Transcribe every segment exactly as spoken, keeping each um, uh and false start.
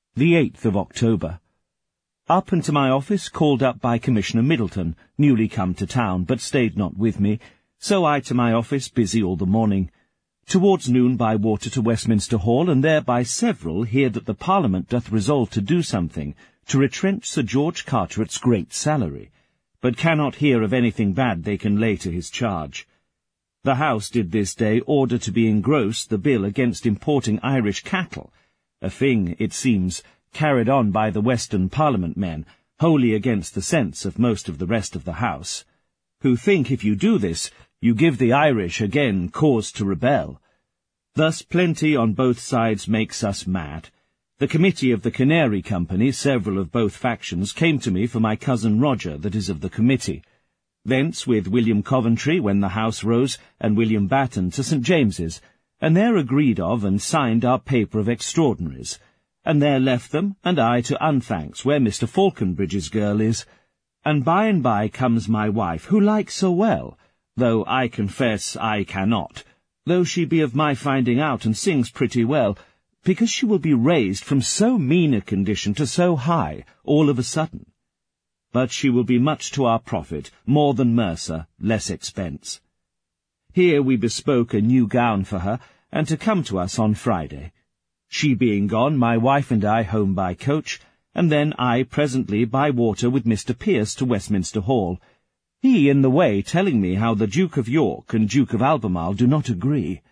the eighth of October. Up and to my office, called up by Commissioner Middleton, newly come to town, but stayed not with me, so I to my office, busy all the morning. Towards noon by water to Westminster Hall, and there by several hear that the Parliament doth resolve to do something, to retrench Sir George Carteret's great salary, but cannot hear of anything bad they can lay to his charge. The House did this day order to be engrossed the bill against importing Irish cattle, a thing, it seems, carried on by the Western Parliament men, wholly against the sense of most of the rest of the House, who think if you do this, you give the Irish again cause to rebel. Thus plenty on both sides makes us mad. The committee of the Canary Company, several of both factions, came to me for my cousin Roger, that is of the committee. Thence with William Coventry, when the House rose, and William Batten to St James's, and there agreed of and signed our paper of extraordinaries, and there left them, and I to Unthanks, where Mister Falconbridge's girl is, and by and by comes my wife, who likes so well, though I confess I cannot, though she be of my finding out and sings pretty well, because she will be raised from so mean a condition to so high, all of a sudden. But she will be much to our profit, more than Mercer, less expense. Here we bespoke a new gown for her, and to come to us on Friday. She being gone, my wife and I home by coach, and then I presently by water with Mister Pierce to Westminster Hall, he in the way telling me how the Duke of York and Duke of Albemarle do not agree.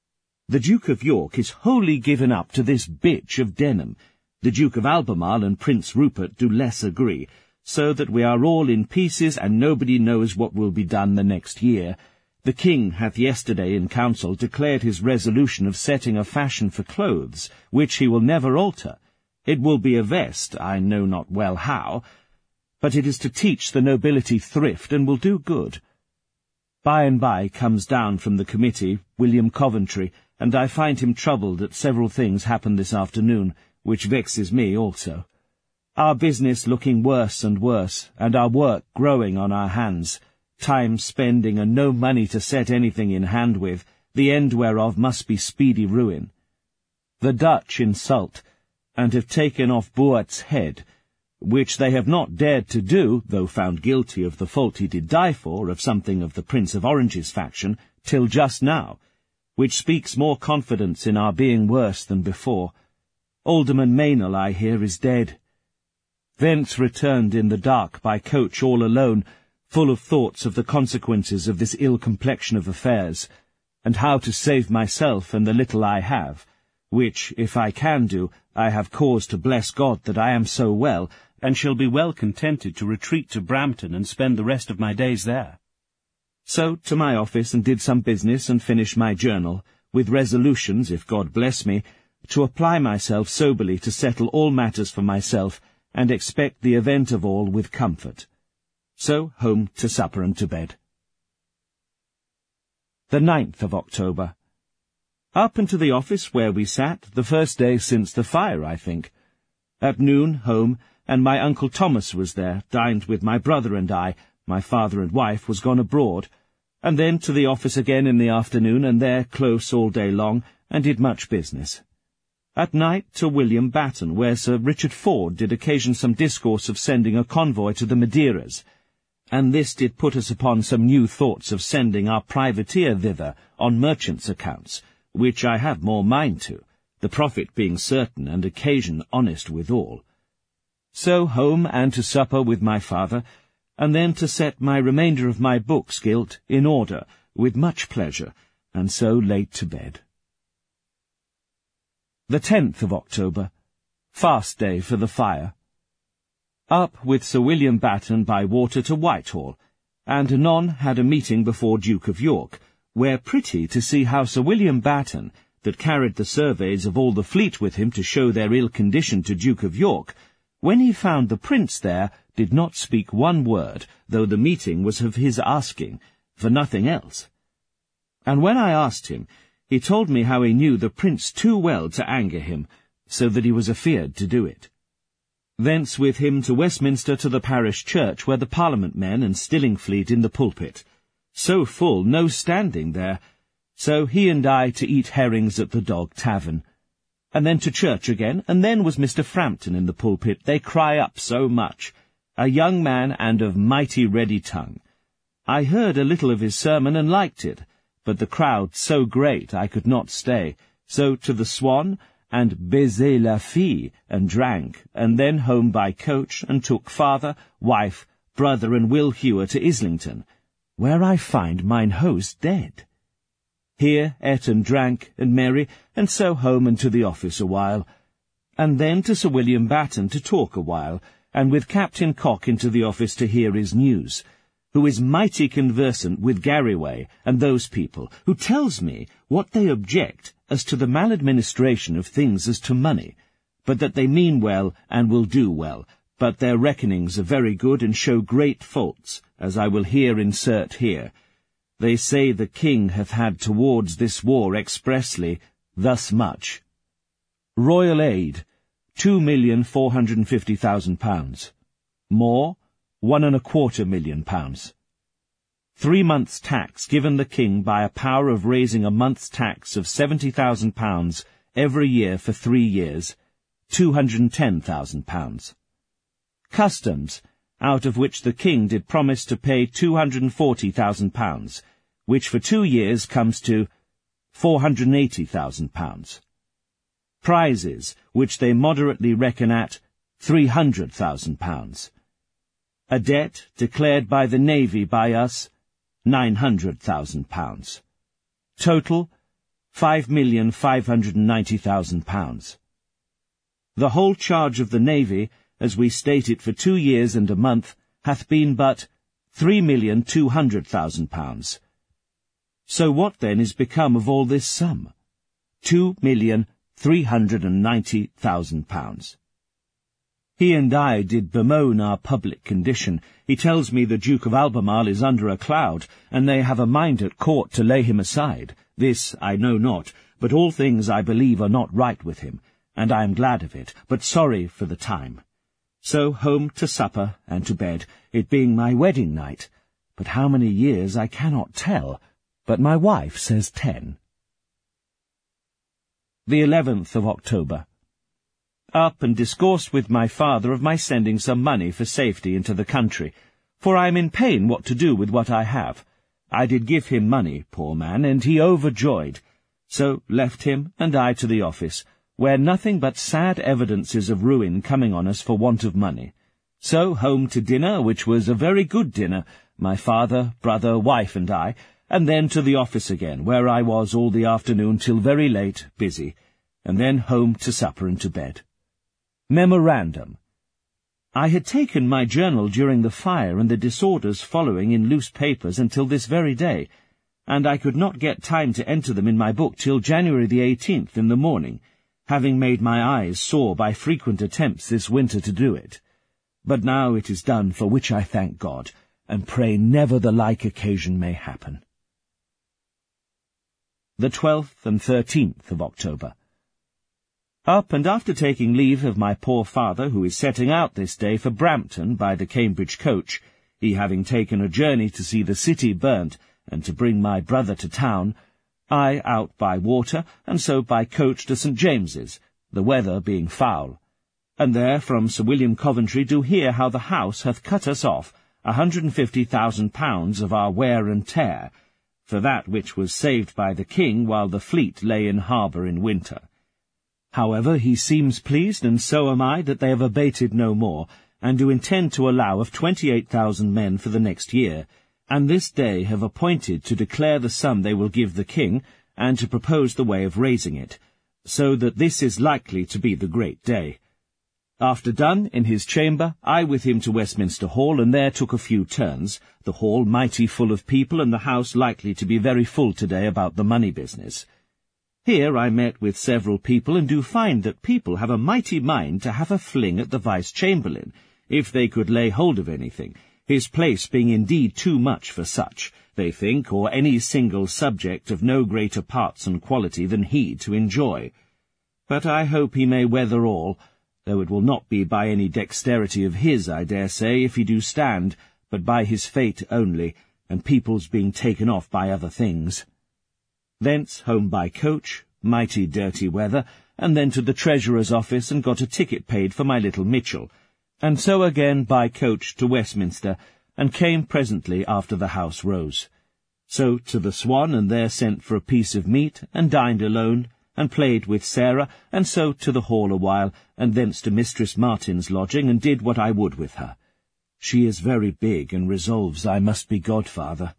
The Duke of York is wholly given up to this bitch of Denham. The Duke of Albemarle and Prince Rupert do less agree, so that we are all in pieces, and nobody knows what will be done the next year. The King hath yesterday in council declared his resolution of setting a fashion for clothes, which he will never alter. It will be a vest, I know not well how, but it is to teach the nobility thrift, and will do good. By and by comes down from the committee William Coventry, and I find him troubled at several things happened this afternoon, which vexes me also. Our business looking worse and worse, and our work growing on our hands, time spending and no money to set anything in hand with, the end whereof must be speedy ruin. The Dutch insult, and have taken off Boort's head, which they have not dared to do, though found guilty of the fault he did die for, of something of the Prince of Orange's faction, till just now, which speaks more confidence in our being worse than before. Alderman Meynell, I hear, is dead. Thence returned in the dark by coach all alone, full of thoughts of the consequences of this ill complexion of affairs, and how to save myself and the little I have, which, if I can do, I have cause to bless God that I am so well, and shall be well contented to retreat to Brampton and spend the rest of my days there. So to my office and did some business and finished my journal, with resolutions, if God bless me, to apply myself soberly to settle all matters for myself, and expect the event of all with comfort. So home to supper and to bed. The ninth of October. Up and to the office where we sat, the first day since the fire, I think. At noon, home, and my Uncle Thomas was there, dined with my brother and I, my father and wife was gone abroad, and then to the office again in the afternoon, and there close all day long, and did much business. At night to William Batten, where Sir Richard Ford did occasion some discourse of sending a convoy to the Madeiras, and this did put us upon some new thoughts of sending our privateer thither on merchants' accounts, which I have more mind to, the profit being certain and occasion honest withal. So home and to supper with my father, and then to set my remainder of my books gilt in order, with much pleasure, and so late to bed. The tenth of October. Fast day for the fire. Up with Sir William Batten by water to Whitehall, and anon had a meeting before Duke of York, where pretty to see how Sir William Batten, that carried the surveys of all the fleet with him to show their ill condition to Duke of York, when he found the prince there, did not speak one word, though the meeting was of his asking, for nothing else. And when I asked him, he told me how he knew the prince too well to anger him, so that he was afeard to do it. Thence with him to Westminster to the parish church, where the Parliament men and Stillingfleet in the pulpit. So full, no standing there, so he and I to eat herrings at the Dog Tavern. and then to church again, and then was Mister Frampton in the pulpit. They cry up so much. A young man and of mighty ready tongue. I heard a little of his sermon and liked it, but the crowd so great I could not stay, so to the Swan, and baiser la fille, and drank, and then home by coach, and took father, wife, brother, and Will Hewer to Islington, where I find mine host dead. Here ate and drank, and merry, and so home and to the office a while, and then to Sir William Batten to talk a while, and with Captain Cock into the office to hear his news, who is mighty conversant with Garraway and those people, who tells me what they object as to the maladministration of things as to money, but that they mean well and will do well, but their reckonings are very good and show great faults, as I will here insert here. They say the King hath had towards this war expressly thus much. Royal aid, two million four hundred and fifty thousand pounds. More, one and a quarter million pounds. Three months' tax given the King by a power of raising a month's tax of seventy thousand pounds every year for three years, two hundred and ten thousand pounds. Customs, out of which the King did promise to pay two hundred and forty thousand pounds, which for two years comes to four hundred and eighty thousand pounds. Prizes, which they moderately reckon at three hundred thousand pounds. A debt declared by the Navy by us, nine hundred thousand pounds. Total, five million five hundred and ninety thousand pounds. The whole charge of the Navy, as we state it for two years and a month, hath been but three million two hundred thousand pounds. So what then is become of all this sum? Two million three hundred and ninety thousand pounds. He and I did bemoan our public condition. He tells me the Duke of Albemarle is under a cloud, and they have a mind at court to lay him aside. This I know not, but all things I believe are not right with him, and I am glad of it, but sorry for the time. So home to supper and to bed, it being my wedding night. But how many years I cannot tell, but my wife says ten. The eleventh of October. Up and discoursed with my father of my sending some money for safety into the country, for I am in pain what to do with what I have. I did give him money, poor man, and he overjoyed. So left him and I to the office, where nothing but sad evidences of ruin coming on us for want of money. So home to dinner, which was a very good dinner, my father, brother, wife, and I, and then to the office again, where I was all the afternoon till very late, busy, and then home to supper and to bed. Memorandum. I had taken my journal during the fire and the disorders following in loose papers until this very day, and I could not get time to enter them in my book till January the eighteenth in the morning, having made my eyes sore by frequent attempts this winter to do it. But now it is done, for which I thank God, and pray never the like occasion may happen. The twelfth and thirteenth of October. Up, and after taking leave of my poor father, who is setting out this day for Brampton by the Cambridge coach, he having taken a journey to see the city burnt, and to bring my brother to town, I out by water, and so by coach to St James's, the weather being foul. And there from Sir William Coventry do hear how the House hath cut us off a hundred and fifty thousand pounds of our wear and tear, for that which was saved by the King while the fleet lay in harbour in winter. However, he seems pleased, and so am I, that they have abated no more, and do intend to allow of twenty-eight thousand men for the next year, and this day have appointed to declare the sum they will give the King, and to propose the way of raising it, so that this is likely to be the great day. After done, in his chamber, I with him to Westminster Hall, and there took a few turns, the hall mighty full of people, and the House likely to be very full today about the money business. Here I met with several people, and do find that people have a mighty mind to have a fling at the Vice-Chamberlain, if they could lay hold of anything, his place being indeed too much for such, they think, or any single subject of no greater parts and quality than he to enjoy. But I hope he may weather all, though it will not be by any dexterity of his, I dare say, if he do stand, but by his fate only, and people's being taken off by other things. Thence home by coach, mighty dirty weather, and then to the treasurer's office and got a ticket paid for my little Mitchell, and so again by coach to Westminster, and came presently after the house rose. So to the Swan, and there sent for a piece of meat, and dined alone, and played with Sarah, and so to the hall a while, and thence to Mistress Martin's lodging, and did what I would with her. She is very big, and resolves I must be godfather.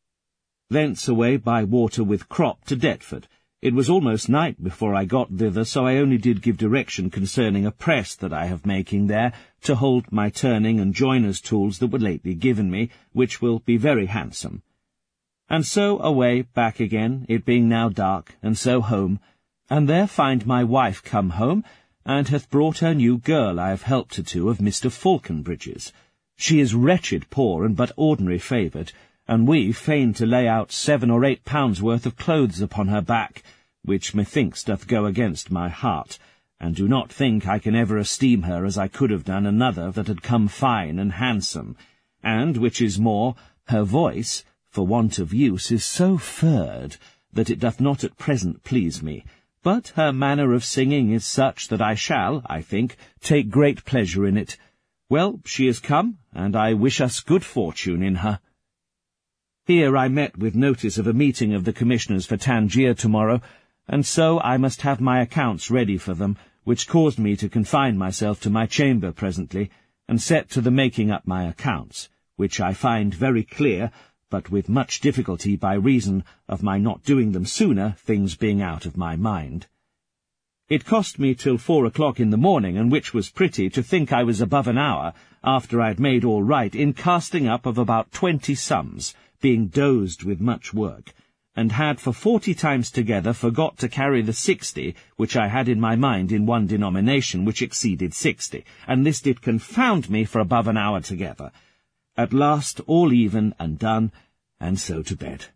Thence away by water with crop to Deptford. It was almost night before I got thither, so I only did give direction concerning a press that I have making there, to hold my turning and joiner's tools that were lately given me, which will be very handsome. And so away back again, it being now dark, and so home, and there find my wife come home, and hath brought her new girl I have helped her to of Mister Falconbridge's. She is wretched poor and but ordinary favoured, and we fain to lay out seven or eight pounds worth of clothes upon her back, which methinks doth go against my heart, and do not think I can ever esteem her as I could have done another that had come fine and handsome, and, which is more, her voice, for want of use, is so furred that it doth not at present please me, but her manner of singing is such that I shall, I think, take great pleasure in it. Well, she is come, and I wish us good fortune in her. Here I met with notice of a meeting of the commissioners for Tangier tomorrow, and so I must have my accounts ready for them, which caused me to confine myself to my chamber presently, and set to the making up my accounts, which I find very clear, but with much difficulty by reason of my not doing them sooner, things being out of my mind. It cost me till four o'clock in the morning, and which was pretty, to think I was above an hour, after I had made all right, in casting up of about twenty sums, being dozed with much work, and had for forty times together forgot to carry the sixty, which I had in my mind in one denomination, which exceeded sixty, and this did confound me for above an hour together. At last all even and done, and so to bed.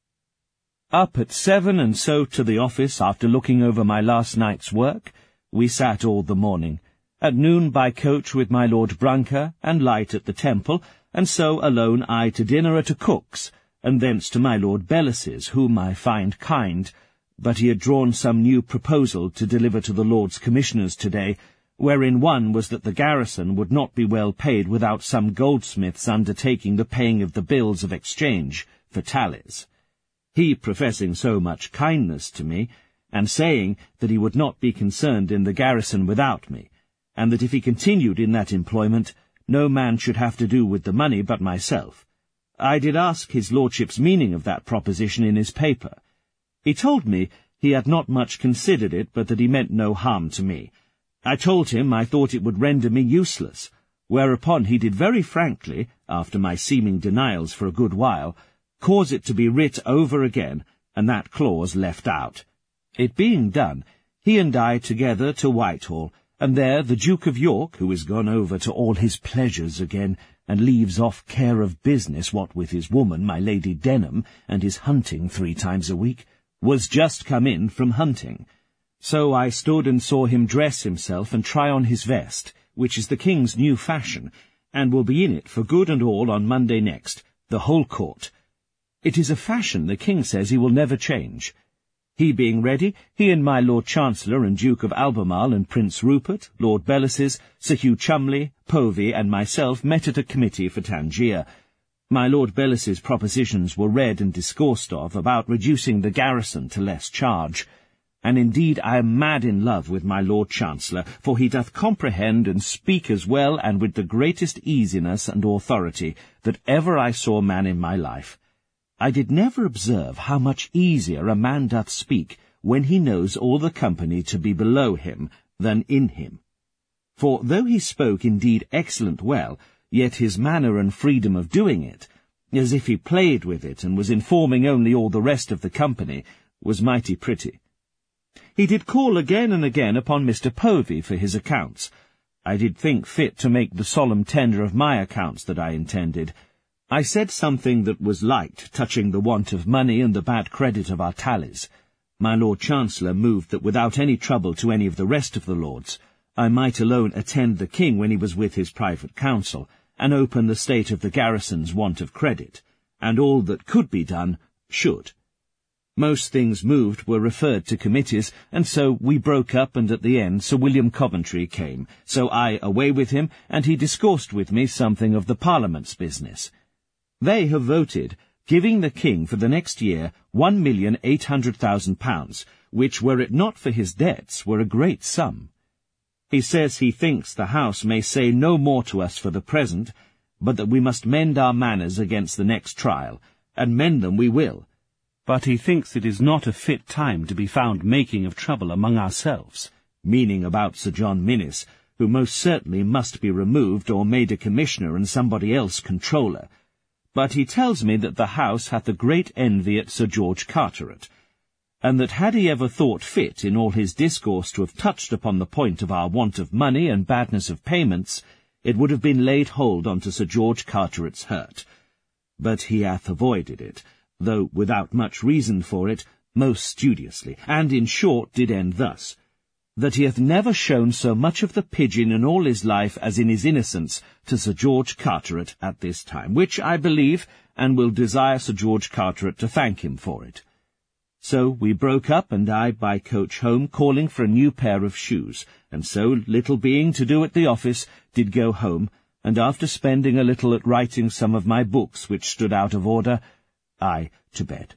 Up at seven, and so to the office after looking over my last night's work. We sat all the morning. At noon by coach with my Lord Brunker, and light at the Temple, and so alone I to dinner at a cook's, and thence to my Lord Bellis's, whom I find kind, but he had drawn some new proposal to deliver to the Lords Commissioners to-day, wherein one was that the garrison would not be well paid without some goldsmiths undertaking the paying of the bills of exchange for tallies. He professing so much kindness to me, and saying that he would not be concerned in the garrison without me, and that if he continued in that employment, no man should have to do with the money but myself. I did ask his lordship's meaning of that proposition in his paper. He told me he had not much considered it, but that he meant no harm to me. I told him I thought it would render me useless, whereupon he did very frankly, after my seeming denials for a good while, cause it to be writ over again, and that clause left out. It being done, he and I together to Whitehall, and there the Duke of York, who is gone over to all his pleasures again, and leaves off care of business, what with his woman, my Lady Denham, and his hunting three times a week, was just come in from hunting. So I stood and saw him dress himself and try on his vest, which is the King's new fashion, and will be in it for good and all on Monday next, the whole court. It is a fashion the King says he will never change. He being ready, he and my Lord Chancellor and Duke of Albemarle and Prince Rupert, Lord Bellis's, Sir Hugh Cholmondeley, Povey, and myself met at a committee for Tangier. My Lord Bellis's propositions were read and discoursed of about reducing the garrison to less charge, and indeed I am mad in love with my Lord Chancellor, for he doth comprehend and speak as well and with the greatest easiness and authority that ever I saw man in my life. I did never observe how much easier a man doth speak when he knows all the company to be below him than in him. For though he spoke indeed excellent well, yet his manner and freedom of doing it, as if he played with it and was informing only all the rest of the company, was mighty pretty. He did call again and again upon Mister Povey for his accounts. I did think fit to make the solemn tender of my accounts that I intended. I said something that was liked touching the want of money and the bad credit of our tallies. My Lord Chancellor moved that without any trouble to any of the rest of the lords, I might alone attend the King when he was with his private council, and open the state of the garrison's want of credit, and all that could be done should. Most things moved were referred to committees, and so we broke up, and at the end Sir William Coventry came, so I away with him, and he discoursed with me something of the Parliament's business. They have voted, giving the King for the next year one million eight hundred thousand pounds, which, were it not for his debts, were a great sum. He says he thinks the House may say no more to us for the present, but that we must mend our manners against the next trial, and mend them we will. But he thinks it is not a fit time to be found making of trouble among ourselves, meaning about Sir John Minnis, who most certainly must be removed or made a commissioner and somebody else controller. But he tells me that the House hath a great envy at Sir George Carteret, and that had he ever thought fit in all his discourse to have touched upon the point of our want of money and badness of payments, it would have been laid hold on to Sir George Carteret's hurt. But he hath avoided it, though without much reason for it, most studiously, and in short did end thus, that he hath never shown so much of the pigeon in all his life as in his innocence to Sir George Carteret at this time, which I believe, and will desire Sir George Carteret to thank him for it. So we broke up, and I by coach home, calling for a new pair of shoes, and so, little being to do at the office, did go home, and after spending a little at writing some of my books which stood out of order, I to bed.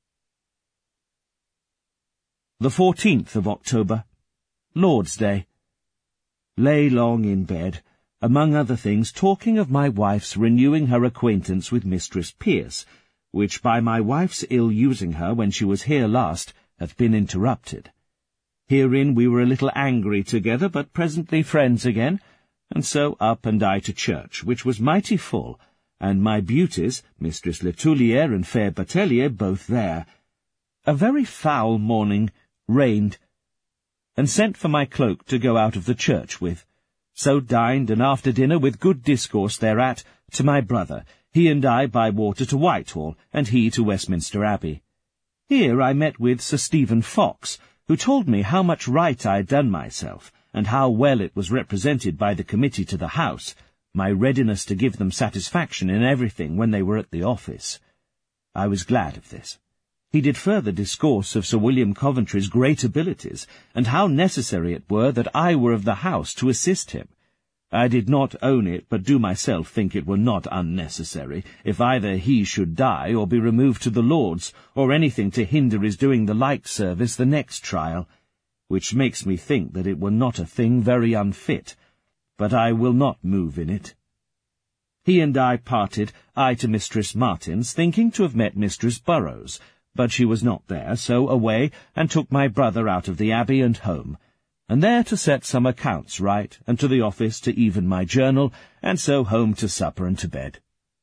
The fourteenth of October, Lord's Day. Lay long in bed, among other things talking of my wife's renewing her acquaintance with Mistress Pearce, which by my wife's ill using her when she was here last hath been interrupted. Herein we were a little angry together, but presently friends again, and so up and I to church, which was mighty full, and my beauties, Mistress Letoulier and fair Batelier, both there. A very foul morning, rained, and sent for my cloak to go out of the church with. So dined, and after dinner, with good discourse thereat, to my brother, he and I by water to Whitehall, and he to Westminster Abbey. Here I met with Sir Stephen Fox, who told me how much right I had done myself, and how well it was represented by the committee to the House, my readiness to give them satisfaction in everything when they were at the office. I was glad of this. He did further discourse of Sir William Coventry's great abilities, and how necessary it were that I were of the House to assist him. I did not own it, but do myself think it were not unnecessary, if either he should die or be removed to the Lords, or anything to hinder his doing the like service the next trial, which makes me think that it were not a thing very unfit, but I will not move in it. He and I parted, I to Mistress Martin's, thinking to have met Mistress Burrows, but she was not there, so away, and took my brother out of the Abbey and home, and there to set some accounts right, and to the office to even my journal, and so home to supper and to bed.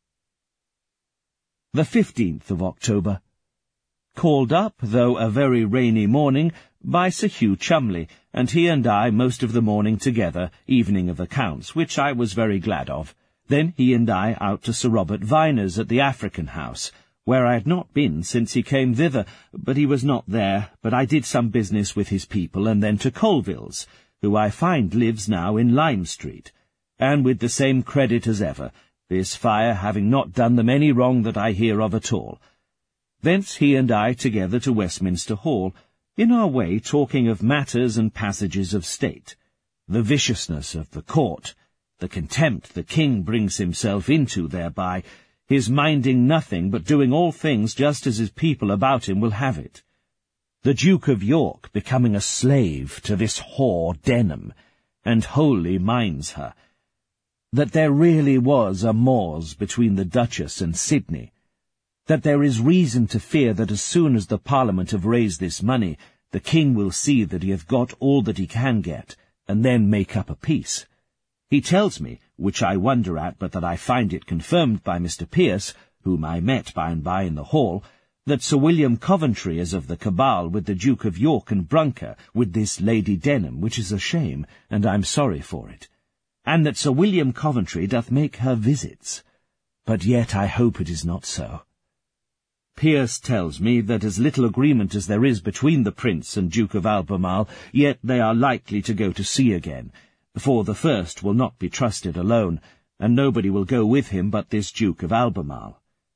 The fifteenth of October. Called up, though a very rainy morning, by Sir Hugh Cholmondeley, and he and I most of the morning together, evening of accounts, which I was very glad of. Then he and I out to Sir Robert Viner's at the African House, where I had not been since he came thither, but he was not there, but I did some business with his people, and then to Colville's, who I find lives now in Lime Street, and with the same credit as ever, this fire having not done them any wrong that I hear of at all. Thence he and I together to Westminster Hall, in our way talking of matters and passages of state, the viciousness of the court, the contempt the king brings himself into thereby, his minding nothing but doing all things just as his people about him will have it. The Duke of York becoming a slave to this whore Denham, and wholly minds her. That there really was a mors between the Duchess and Sidney. That there is reason to fear that as soon as the Parliament have raised this money, the king will see that he hath got all that he can get, and then make up a peace. He tells me, which I wonder at, but that I find it confirmed by Mister Pearce, whom I met by and by in the hall, that Sir William Coventry is of the cabal with the Duke of York and Brunker, with this Lady Denham, which is a shame, and I'm sorry for it, and that Sir William Coventry doth make her visits. But yet I hope it is not so. Pearce tells me that as little agreement as there is between the Prince and Duke of Albemarle, yet they are likely to go to sea again, for the first will not be trusted alone, and nobody will go with him but this Duke of Albemarle.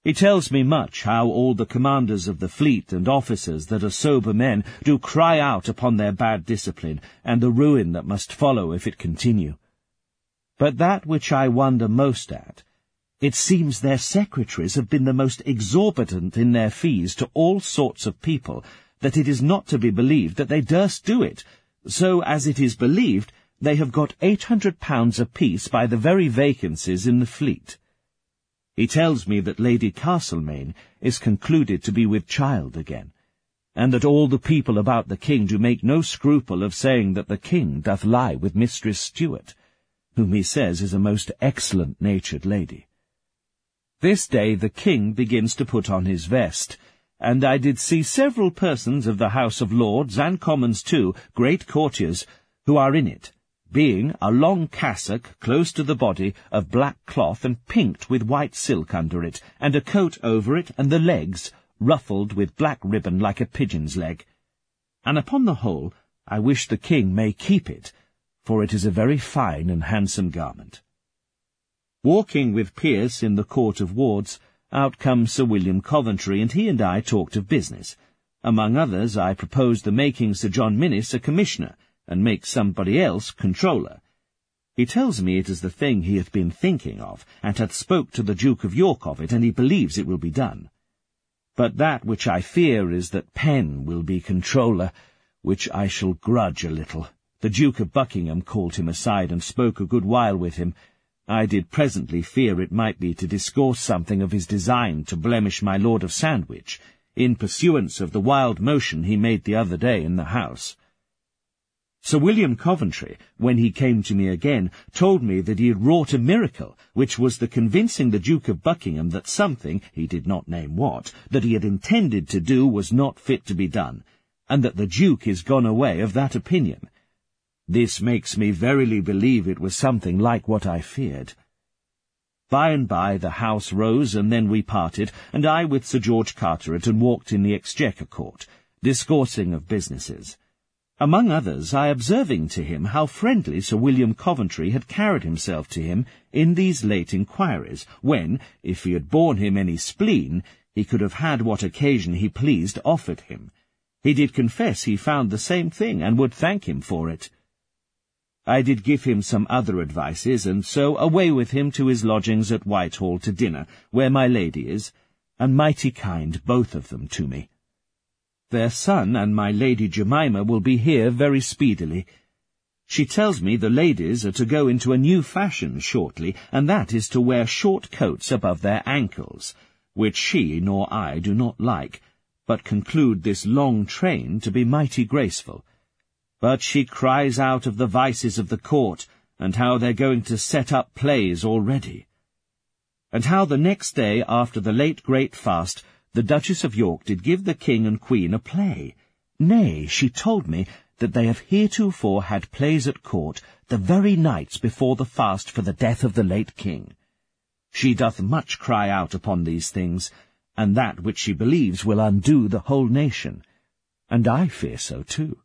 He tells me much how all the commanders of the fleet and officers that are sober men do cry out upon their bad discipline, and the ruin that must follow if it continue. But that which I wonder most at, it seems their secretaries have been the most exorbitant in their fees to all sorts of people, that it is not to be believed that they durst do it, so as it is believed they have got eight hundred pounds apiece by the very vacancies in the fleet. He tells me that Lady Castlemaine is concluded to be with child again, and that all the people about the king do make no scruple of saying that the king doth lie with Mistress Stuart, whom he says is a most excellent-natured lady. This day the king begins to put on his vest, and I did see several persons of the House of Lords, and Commons too, great courtiers, who are in it, being a long cassock close to the body of black cloth and pinked with white silk under it, and a coat over it, and the legs ruffled with black ribbon like a pigeon's leg. And upon the whole, I wish the king may keep it, for it is a very fine and handsome garment. Walking with Pierce in the Court of Wards, out comes Sir William Coventry, and he and I talked of business. Among others, I proposed the making Sir John Minnis a commissioner, and make somebody else controller. He tells me it is the thing he hath been thinking of, and hath spoke to the Duke of York of it, and he believes it will be done. But that which I fear is that Penn will be controller, which I shall grudge a little. The Duke of Buckingham called him aside, and spoke a good while with him. I did presently fear it might be to discourse something of his design to blemish my Lord of Sandwich, in pursuance of the wild motion he made the other day in the House. Sir William Coventry, when he came to me again, told me that he had wrought a miracle, which was the convincing the Duke of Buckingham that something, he did not name what, that he had intended to do was not fit to be done, and that the Duke is gone away of that opinion. This makes me verily believe it was something like what I feared. By and by the House rose, and then we parted, and I with Sir George Carteret and walked in the Exchequer Court, discoursing of businesses. Among others, I observing to him how friendly Sir William Coventry had carried himself to him in these late inquiries, when, if he had borne him any spleen, he could have had what occasion he pleased offered him. He did confess he found the same thing, and would thank him for it. I did give him some other advices, and so away with him to his lodgings at Whitehall to dinner, where my lady is, and mighty kind both of them to me. Their son and my Lady Jemima will be here very speedily. She tells me the ladies are to go into a new fashion shortly, and that is to wear short coats above their ankles, which she nor I do not like, but conclude this long train to be mighty graceful. But she cries out of the vices of the court, and how they're going to set up plays already. And how the next day after the late great fast, the Duchess of York did give the King and Queen a play. Nay, she told me that they have heretofore had plays at court the very nights before the fast for the death of the late King. She doth much cry out upon these things, and that which she believes will undo the whole nation, and I fear so too.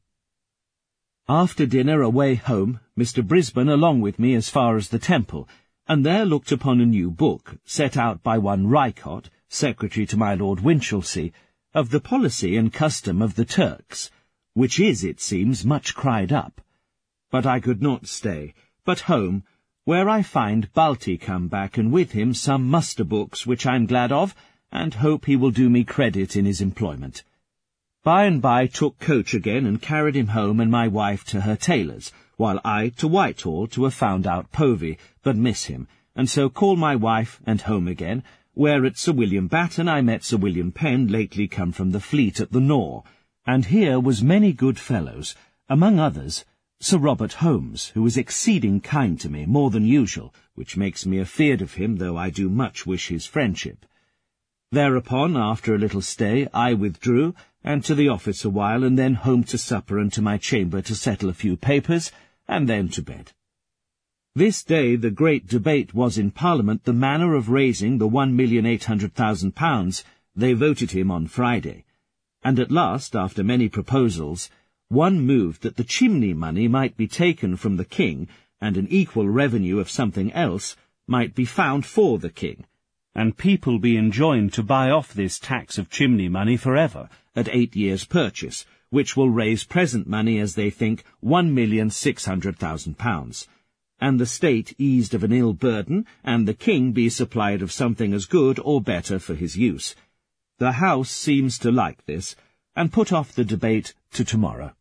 After dinner away home, Mister Brisbane along with me as far as the Temple, and there looked upon a new book, set out by one Rycott, secretary to my Lord Winchelsea, of the policy and custom of the Turks, which is, it seems, much cried up. But I could not stay, but home, where I find Balti come back, and with him some muster books, which I am glad of, and hope he will do me credit in his employment. By and by took coach again, and carried him home and my wife to her tailor's, while I to Whitehall to have found out Povey, but miss him, and so call my wife, and home again, where at Sir William Batten I met Sir William Penn, lately come from the fleet at the Nore, and here was many good fellows, among others Sir Robert Holmes, who was exceeding kind to me, more than usual, which makes me afeard of him, though I do much wish his friendship. Thereupon, after a little stay, I withdrew, and to the office a while, and then home to supper and to my chamber to settle a few papers, and then to bed. This day the great debate was in Parliament the manner of raising the one million eight hundred thousand pounds. They voted him on Friday, and at last, after many proposals, one moved that the chimney money might be taken from the King, and an equal revenue of something else might be found for the King, and people be enjoined to buy off this tax of chimney money for ever, at eight years' purchase, which will raise present money, as they think, one million six hundred thousand pounds, and the state eased of an ill burden, and the king be supplied of something as good or better for his use. The House seems to like this, and put off the debate to tomorrow.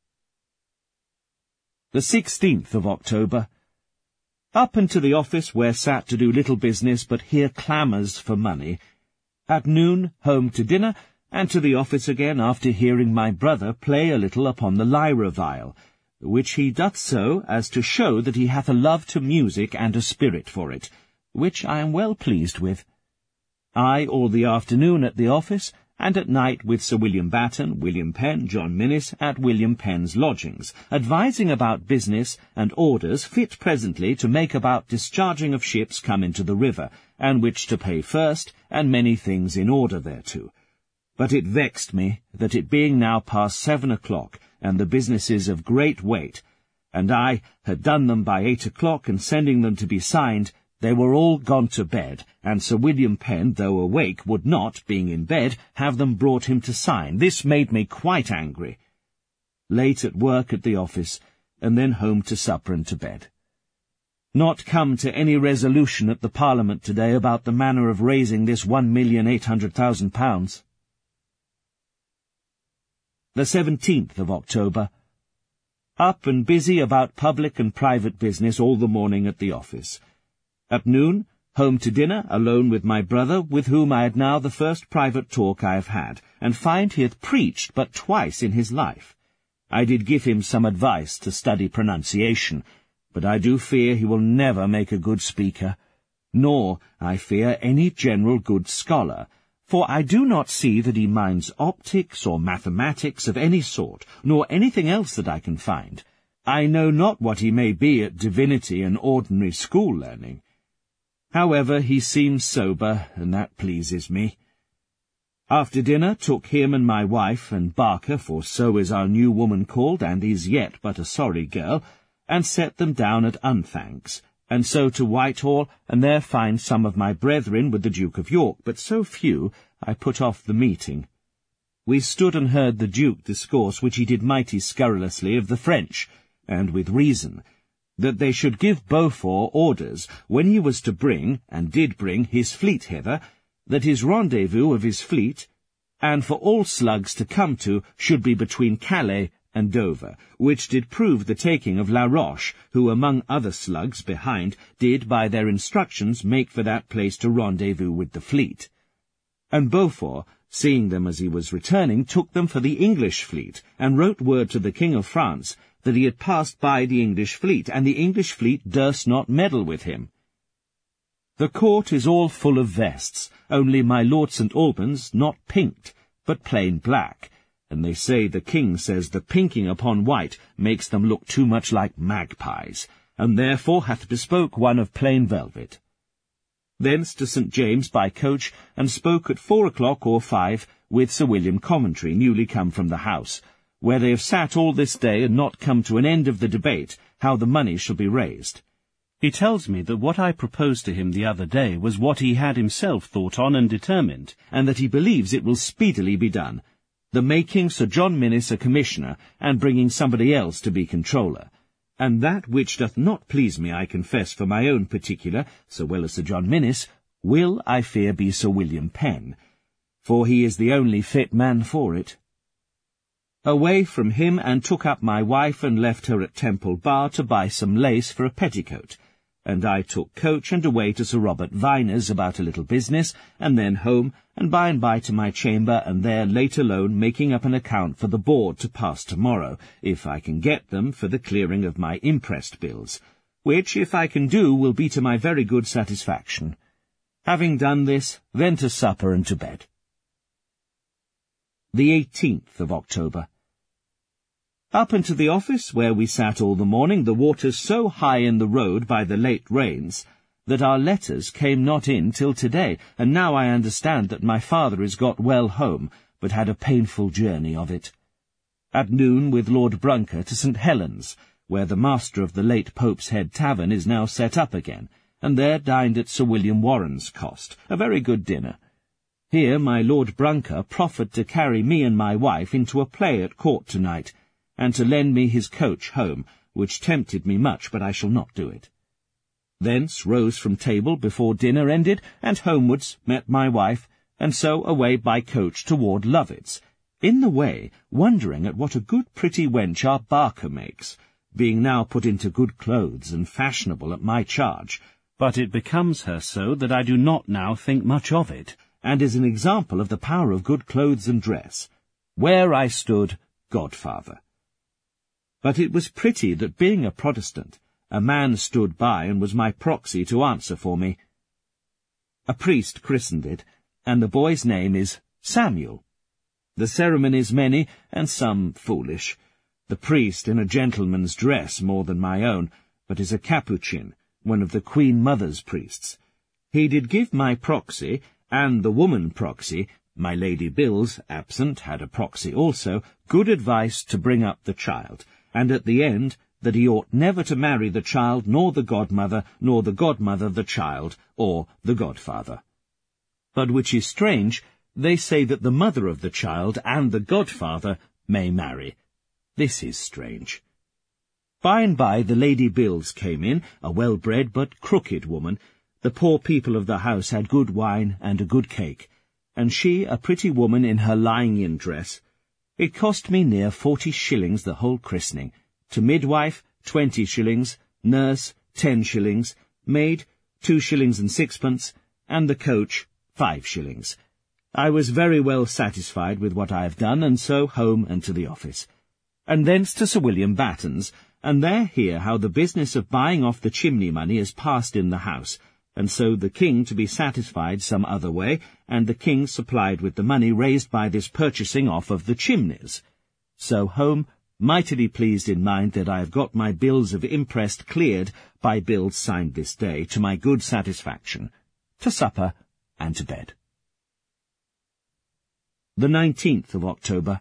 The sixteenth of October. Up and to the office, where sat to do little business, but hear clamours for money. At noon, home to dinner, and to the office again, after hearing my brother play a little upon the lyra viol, which he doth so as to show that he hath a love to music and a spirit for it, which I am well pleased with. I all the afternoon at the office, and at night with Sir William Batten, William Penn, John Minnis, at William Penn's lodgings, advising about business and orders fit presently to make about discharging of ships come into the river, and which to pay first, and many things in order thereto. But it vexed me that it being now past seven o'clock, and the businesses of great weight, and I had done them by eight o'clock, and sending them to be signed, they were all gone to bed, and Sir William Penn, though awake, would not, being in bed, have them brought him to sign. This made me quite angry. Late at work at the office, and then home to supper and to bed. Not come to any resolution at the Parliament today about the manner of raising this one million eight hundred thousand pounds. The seventeenth of October. Up and busy about public and private business all the morning at the office. At noon, home to dinner, alone with my brother, with whom I had now the first private talk I have had, and find he hath preached but twice in his life. I did give him some advice to study pronunciation, but I do fear he will never make a good speaker, nor, I fear, any general good scholar, for I do not see that he minds optics or mathematics of any sort, nor anything else that I can find. I know not what he may be at divinity and ordinary school learning. However, he seems sober, and that pleases me. After dinner took him and my wife, and Barker, for so is our new woman called, and is yet but a sorry girl, and set them down at Unthanks, and so to Whitehall, and there find some of my brethren with the Duke of York, but so few, I put off the meeting. We stood and heard the Duke discourse, which he did mighty scurrilously, of the French, and with reason, that they should give Beaufort orders, when he was to bring, and did bring, his fleet hither, that his rendezvous of his fleet, and for all slugs to come to, should be between Calais and Dover, which did prove the taking of La Roche, who, among other slugs behind, did by their instructions make for that place to rendezvous with the fleet. And Beaufort, seeing them as he was returning, took them for the English fleet, and wrote word to the King of France that he had passed by the English fleet, and the English fleet durst not meddle with him. The court is all full of vests, only my Lord St Albans not pinked, but plain black, and they say the king says the pinking upon white makes them look too much like magpies, and therefore hath bespoke one of plain velvet. Thence to St James by coach, and spoke at four o'clock or five with Sir William Coventry, newly come from the House, where they have sat all this day and not come to an end of the debate, how the money shall be raised. He tells me that what I proposed to him the other day was what he had himself thought on and determined, and that he believes it will speedily be done, the making Sir John Minnis a commissioner, and bringing somebody else to be controller. And that which doth not please me, I confess, for my own particular, so well as Sir John Minnis, will, I fear, be Sir William Penn, for he is the only fit man for it. Away from him, and took up my wife, and left her at Temple Bar to buy some lace for a petticoat, and I took coach and away to Sir Robert Viner's about a little business, and then home, and by and by to my chamber, and there late alone, making up an account for the board to pass tomorrow, if I can get them, for the clearing of my imprest bills, which, if I can do, will be to my very good satisfaction. Having done this, then to supper and to bed. The eighteenth of October. Up into the office, where we sat all the morning, the waters so high in the road by the late rains, that our letters came not in till to-day, and now I understand that my father is got well home, but had a painful journey of it. At noon with Lord Brunker to St Helens, where the master of the late Pope's Head Tavern is now set up again, and there dined at Sir William Warren's cost, a very good dinner. Here my Lord Brunker proffered to carry me and my wife into a play at court tonight, and to lend me his coach home, which tempted me much, but I shall not do it. Thence rose from table before dinner ended, and homewards met my wife, and so away by coach toward Lovett's, in the way wondering at what a good pretty wench our Barker makes, being now put into good clothes and fashionable at my charge, but it becomes her so that I do not now think much of it, and is an example of the power of good clothes and dress. Where I stood, godfather. But it was pretty that, being a Protestant, a man stood by and was my proxy to answer for me. A priest christened it, and the boy's name is Samuel. The ceremonies many, and some foolish. The priest in a gentleman's dress more than my own, but is a Capuchin, one of the Queen Mother's priests. He did give my proxy, and the woman proxy, my Lady Bills, absent, had a proxy also, good advice to bring up the child, and at the end that he ought never to marry the child, nor the godmother, nor the godmother the child, or the godfather. But which is strange, they say that the mother of the child and the godfather may marry. This is strange. By and by the Lady Bills came in, a well-bred but crooked woman. The poor people of the house had good wine and a good cake, and she a pretty woman in her lying-in dress. It cost me near forty shillings the whole christening. To midwife, twenty shillings, nurse, ten shillings, maid, two shillings and sixpence, and the coach, five shillings. I was very well satisfied with what I have done, and so home and to the office. And thence to Sir William Batten's, and there hear how the business of buying off the chimney money is passed in the house, and so the king to be satisfied some other way, and the king supplied with the money raised by this purchasing off of the chimneys. So home, mightily pleased in mind that I have got my bills of imprest cleared by bills signed this day, to my good satisfaction. To supper and to bed. The nineteenth of October.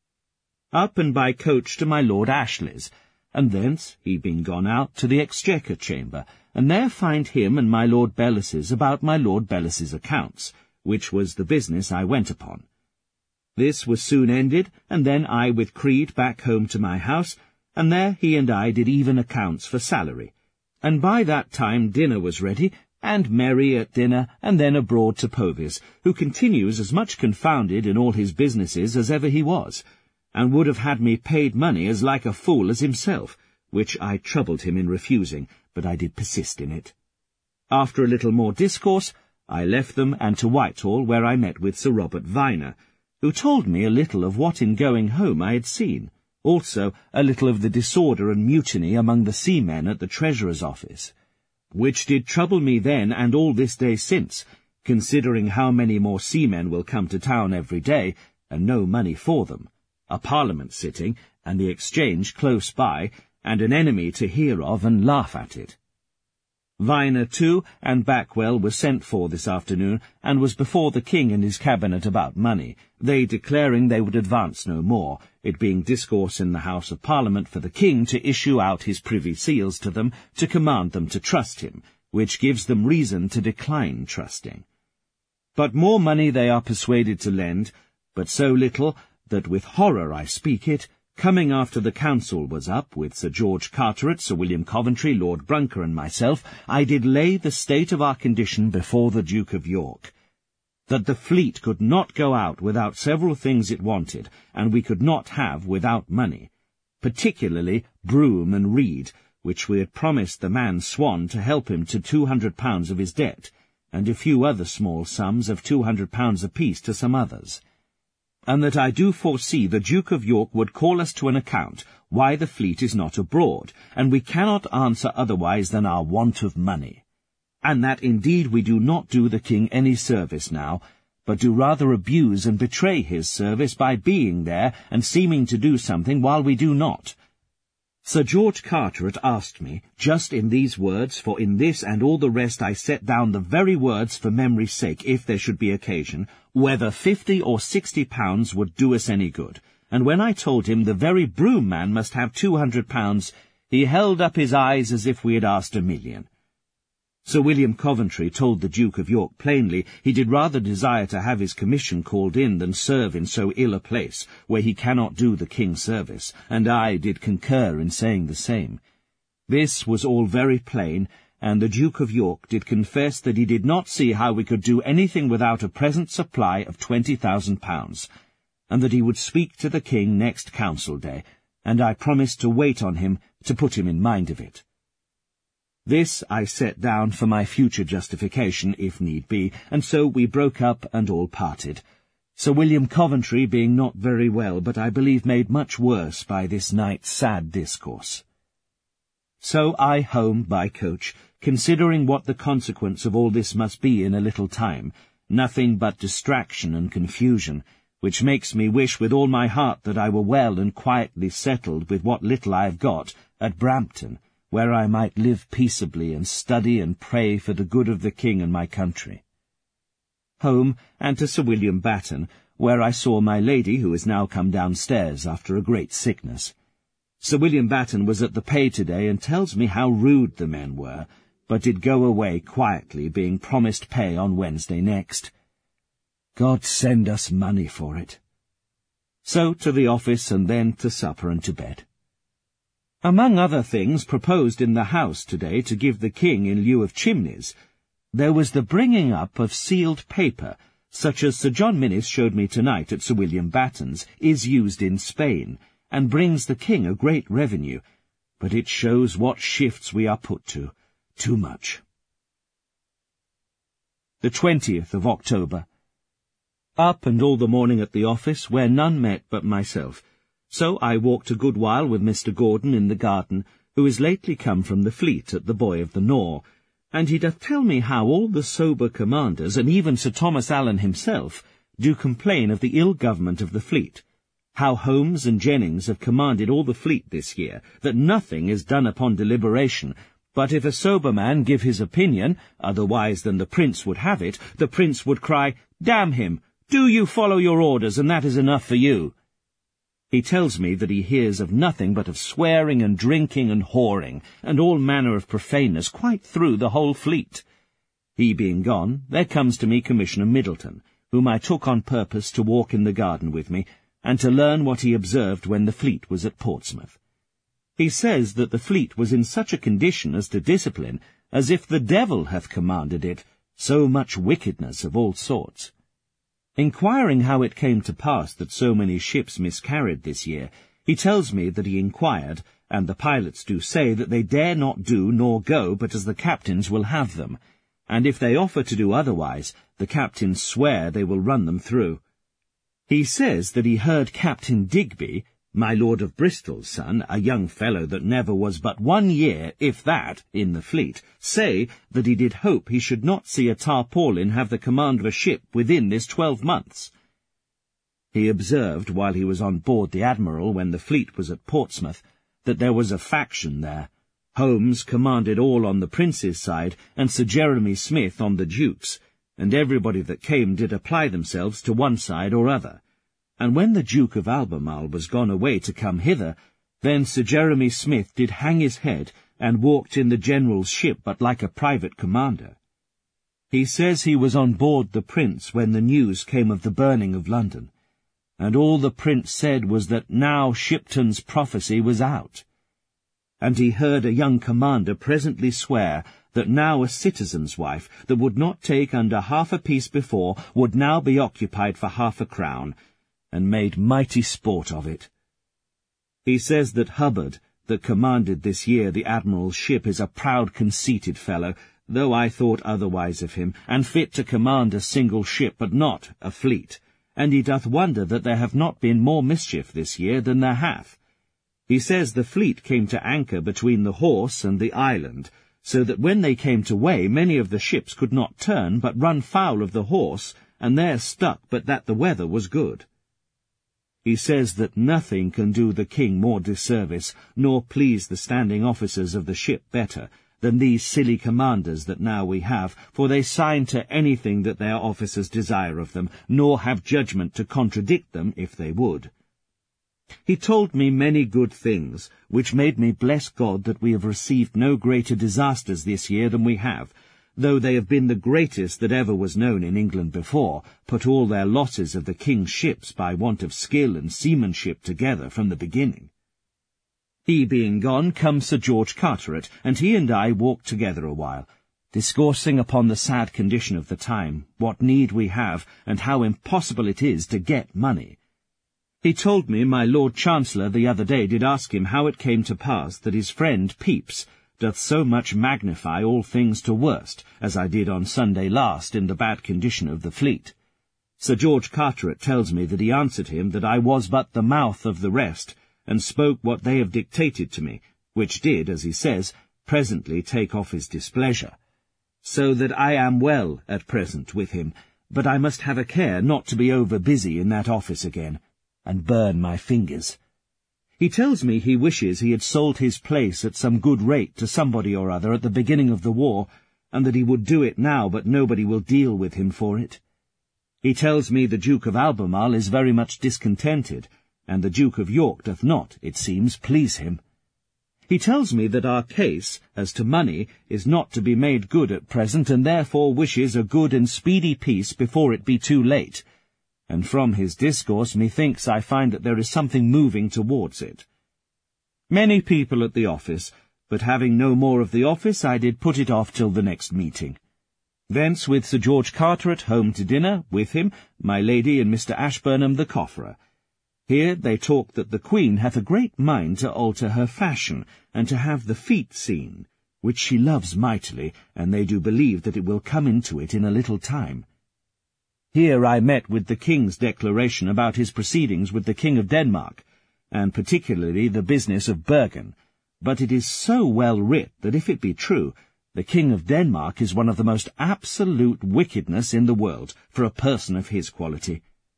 Up and by coach to my Lord Ashley's, and thence, he being gone out, to the Exchequer chamber, and there find him and my Lord Bellis's about my Lord Bellis's accounts, which was the business I went upon. This was soon ended, and then I with Creed back home to my house, and there he and I did even accounts for salary. And by that time dinner was ready, and merry at dinner, and then abroad to Povis, who continues as much confounded in all his businesses as ever he was, and would have had me paid money as like a fool as himself, which I troubled him in refusing, but I did persist in it. After a little more discourse, I left them, and to Whitehall, where I met with Sir Robert Viner, who told me a little of what in going home I had seen, also a little of the disorder and mutiny among the seamen at the Treasurer's office, which did trouble me then and all this day since, considering how many more seamen will come to town every day, and no money for them, a Parliament sitting, and the Exchange close by, and an enemy to hear of and laugh at it. Viner, too, and Backwell were sent for this afternoon, and was before the King and his cabinet about money, they declaring they would advance no more, it being discourse in the House of Parliament for the King to issue out his privy seals to them, to command them to trust him, which gives them reason to decline trusting. But more money they are persuaded to lend, but so little, that with horror I speak it, coming after the council was up, with Sir George Carteret, Sir William Coventry, Lord Brunker, and myself, I did lay the state of our condition before the Duke of York, that the fleet could not go out without several things it wanted, and we could not have without money, particularly Broom and Reed, which we had promised the man Swan to help him to two hundred pounds of his debt, and a few other small sums of two hundred pounds apiece to some others. And that I do foresee the Duke of York would call us to an account why the fleet is not abroad, and we cannot answer otherwise than our want of money. And that indeed we do not do the King any service now, but do rather abuse and betray his service by being there and seeming to do something while we do not. Sir George Carteret asked me, just in these words, for in this and all the rest I set down the very words for memory's sake, if there should be occasion, whether fifty or sixty pounds would do us any good, and when I told him the very Broom man must have two hundred pounds, he held up his eyes as if we had asked a million. Sir William Coventry told the Duke of York plainly he did rather desire to have his commission called in than serve in so ill a place, where he cannot do the King's service, and I did concur in saying the same. This was all very plain, and the Duke of York did confess that he did not see how we could do anything without a present supply of twenty thousand pounds, and that he would speak to the King next Council Day, and I promised to wait on him to put him in mind of it. This I set down for my future justification, if need be, and so we broke up and all parted, Sir William Coventry being not very well, but I believe made much worse by this night's sad discourse. So I home by coach, considering what the consequence of all this must be in a little time, nothing but distraction and confusion, which makes me wish with all my heart that I were well and quietly settled with what little I have got at Brampton, where I might live peaceably and study and pray for the good of the King and my country. Home, and to Sir William Batten, where I saw my lady, who is now come downstairs after a great sickness. Sir William Batten was at the pay today, and tells me how rude the men were, but did go away quietly, being promised pay on Wednesday next. God send us money for it. So to the office, and then to supper and to bed. Among other things proposed in the House today to give the King in lieu of chimneys, there was the bringing up of sealed paper, such as Sir John Minnis showed me tonight at Sir William Batten's, is used in Spain, and brings the King a great revenue, but it shows what shifts we are put to, too much. The twentieth of October. Up and all the morning at the office, where none met but myself. So I walked a good while with Mister Gordon in the garden, who is lately come from the fleet at the Buoy of the Nore, and he doth tell me how all the sober commanders, and even Sir Thomas Allen himself, do complain of the ill government of the fleet, how Holmes and Jennings have commanded all the fleet this year, that nothing is done upon deliberation, but if a sober man give his opinion, otherwise than the prince would have it, the prince would cry, "Damn him! Do you follow your orders, and that is enough for you." He tells me that he hears of nothing but of swearing and drinking and whoring, and all manner of profaneness quite through the whole fleet. He being gone, there comes to me Commissioner Middleton, whom I took on purpose to walk in the garden with me, and to learn what he observed when the fleet was at Portsmouth. He says that the fleet was in such a condition as to discipline, as if the devil hath commanded it, so much wickedness of all sorts. Inquiring how it came to pass that so many ships miscarried this year, he tells me that he inquired, and the pilots do say that they dare not do nor go but as the captains will have them, and if they offer to do otherwise, the captains swear they will run them through. He says that he heard Captain Digby, my Lord of Bristol's son, a young fellow that never was but one year, if that, in the fleet, say that he did hope he should not see a tarpaulin have the command of a ship within this twelve months. He observed, while he was on board the Admiral when the fleet was at Portsmouth, that there was a faction there. Holmes commanded all on the Prince's side, and Sir Jeremy Smith on the Duke's, and everybody that came did apply themselves to one side or other. And when the Duke of Albemarle was gone away to come hither, then Sir Jeremy Smith did hang his head, and walked in the General's ship but like a private commander. He says he was on board the Prince when the news came of the burning of London, and all the Prince said was that now Shipton's prophecy was out. And he heard a young commander presently swear that now a citizen's wife that would not take under half a piece before would now be occupied for half a crown, and made mighty sport of it. He says that Hubbard, that commanded this year the Admiral's ship, is a proud conceited fellow, though I thought otherwise of him, and fit to command a single ship, but not a fleet, and he doth wonder that there have not been more mischief this year than there hath. He says the fleet came to anchor between the Horse and the Island, so that when they came to weigh, many of the ships could not turn, but run foul of the Horse, and there stuck but that the weather was good. He says that nothing can do the King more disservice, nor please the standing officers of the ship better, than these silly commanders that now we have, for they sign to anything that their officers desire of them, nor have judgment to contradict them if they would. He told me many good things, which made me bless God that we have received no greater disasters this year than we have, though they have been the greatest that ever was known in England before, put all their losses of the king's ships by want of skill and seamanship together from the beginning. He being gone, comes Sir George Carteret, and he and I walked together a while, discoursing upon the sad condition of the time, what need we have, and how impossible it is to get money. He told me my Lord Chancellor the other day did ask him how it came to pass that his friend Pepys doth so much magnify all things to worst, as I did on Sunday last in the bad condition of the fleet. Sir George Carteret tells me that he answered him that I was but the mouth of the rest, and spoke what they have dictated to me, which did, as he says, presently take off his displeasure. So that I am well at present with him, but I must have a care not to be over busy in that office again, and burn my fingers. He tells me he wishes he had sold his place at some good rate to somebody or other at the beginning of the war, and that he would do it now, but nobody will deal with him for it. He tells me the Duke of Albemarle is very much discontented, and the Duke of York doth not, it seems, please him. He tells me that our case, as to money, is not to be made good at present, and therefore wishes a good and speedy peace before it be too late, and from his discourse methinks I find that there is something moving towards it. Many people at the office, but having no more of the office, I did put it off till the next meeting. Thence with Sir George Carteret home to dinner, with him, my lady and Mister Ashburnham the cofferer. Here they talk that the Queen hath a great mind to alter her fashion, and to have the feet seen, which she loves mightily, and they do believe that it will come into it in a little time. Here I met with the King's declaration about his proceedings with the King of Denmark, and particularly the business of Bergen, but it is so well writ that if it be true, the King of Denmark is one of the most absolute wickedness in the world for a person of his quality.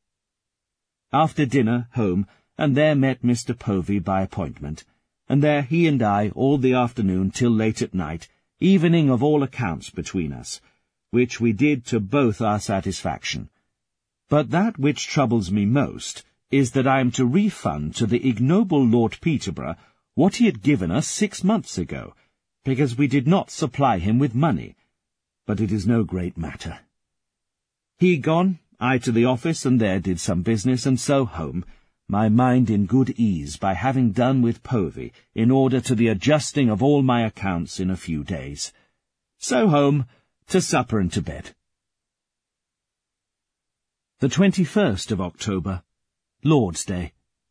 After dinner, home, and there met Mister Povey by appointment, and there he and I all the afternoon till late at night, evening of all accounts between us, which we did to both our satisfaction. But that which troubles me most is that I am to refund to the ignoble Lord Peterborough what he had given us six months ago, because we did not supply him with money. But it is no great matter. He gone, I to the office, and there did some business, and so home, my mind in good ease by having done with Povey, in order to the adjusting of all my accounts in a few days. So home, to supper and to bed. The twenty-first of October, Lord's Day.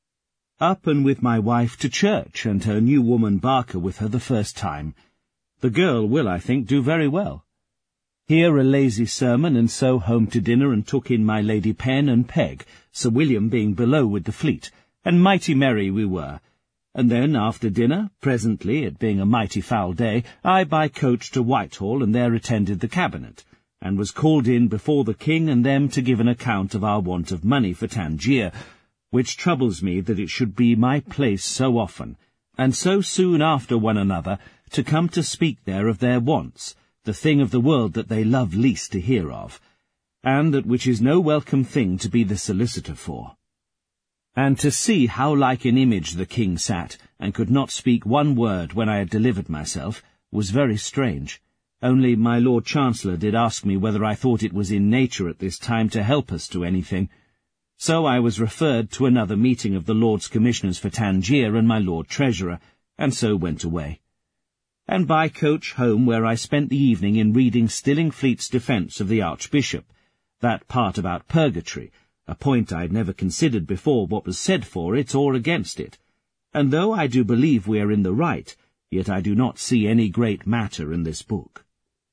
Up and with my wife to church, and her new woman Barker with her the first time. The girl will, I think, do very well. Here a lazy sermon, and so home to dinner, and took in my Lady Pen and Peg, Sir William being below with the fleet, and mighty merry we were. And then, after dinner, presently, it being a mighty foul day, I by coach to Whitehall, and there attended the cabinet, and was called in before the King and them to give an account of our want of money for Tangier, which troubles me that it should be my place so often, and so soon after one another, to come to speak there of their wants, the thing of the world that they love least to hear of, and that which is no welcome thing to be the solicitor for. And to see how like an image the King sat, and could not speak one word when I had delivered myself, was very strange. Only my Lord Chancellor did ask me whether I thought it was in nature at this time to help us to anything. So I was referred to another meeting of the Lords Commissioners for Tangier and my Lord Treasurer, and so went away. And by coach home, where I spent the evening in reading Stillingfleet's defence of the Archbishop, that part about purgatory, a point I had never considered before what was said for it or against it, and though I do believe we are in the right, yet I do not see any great matter in this book.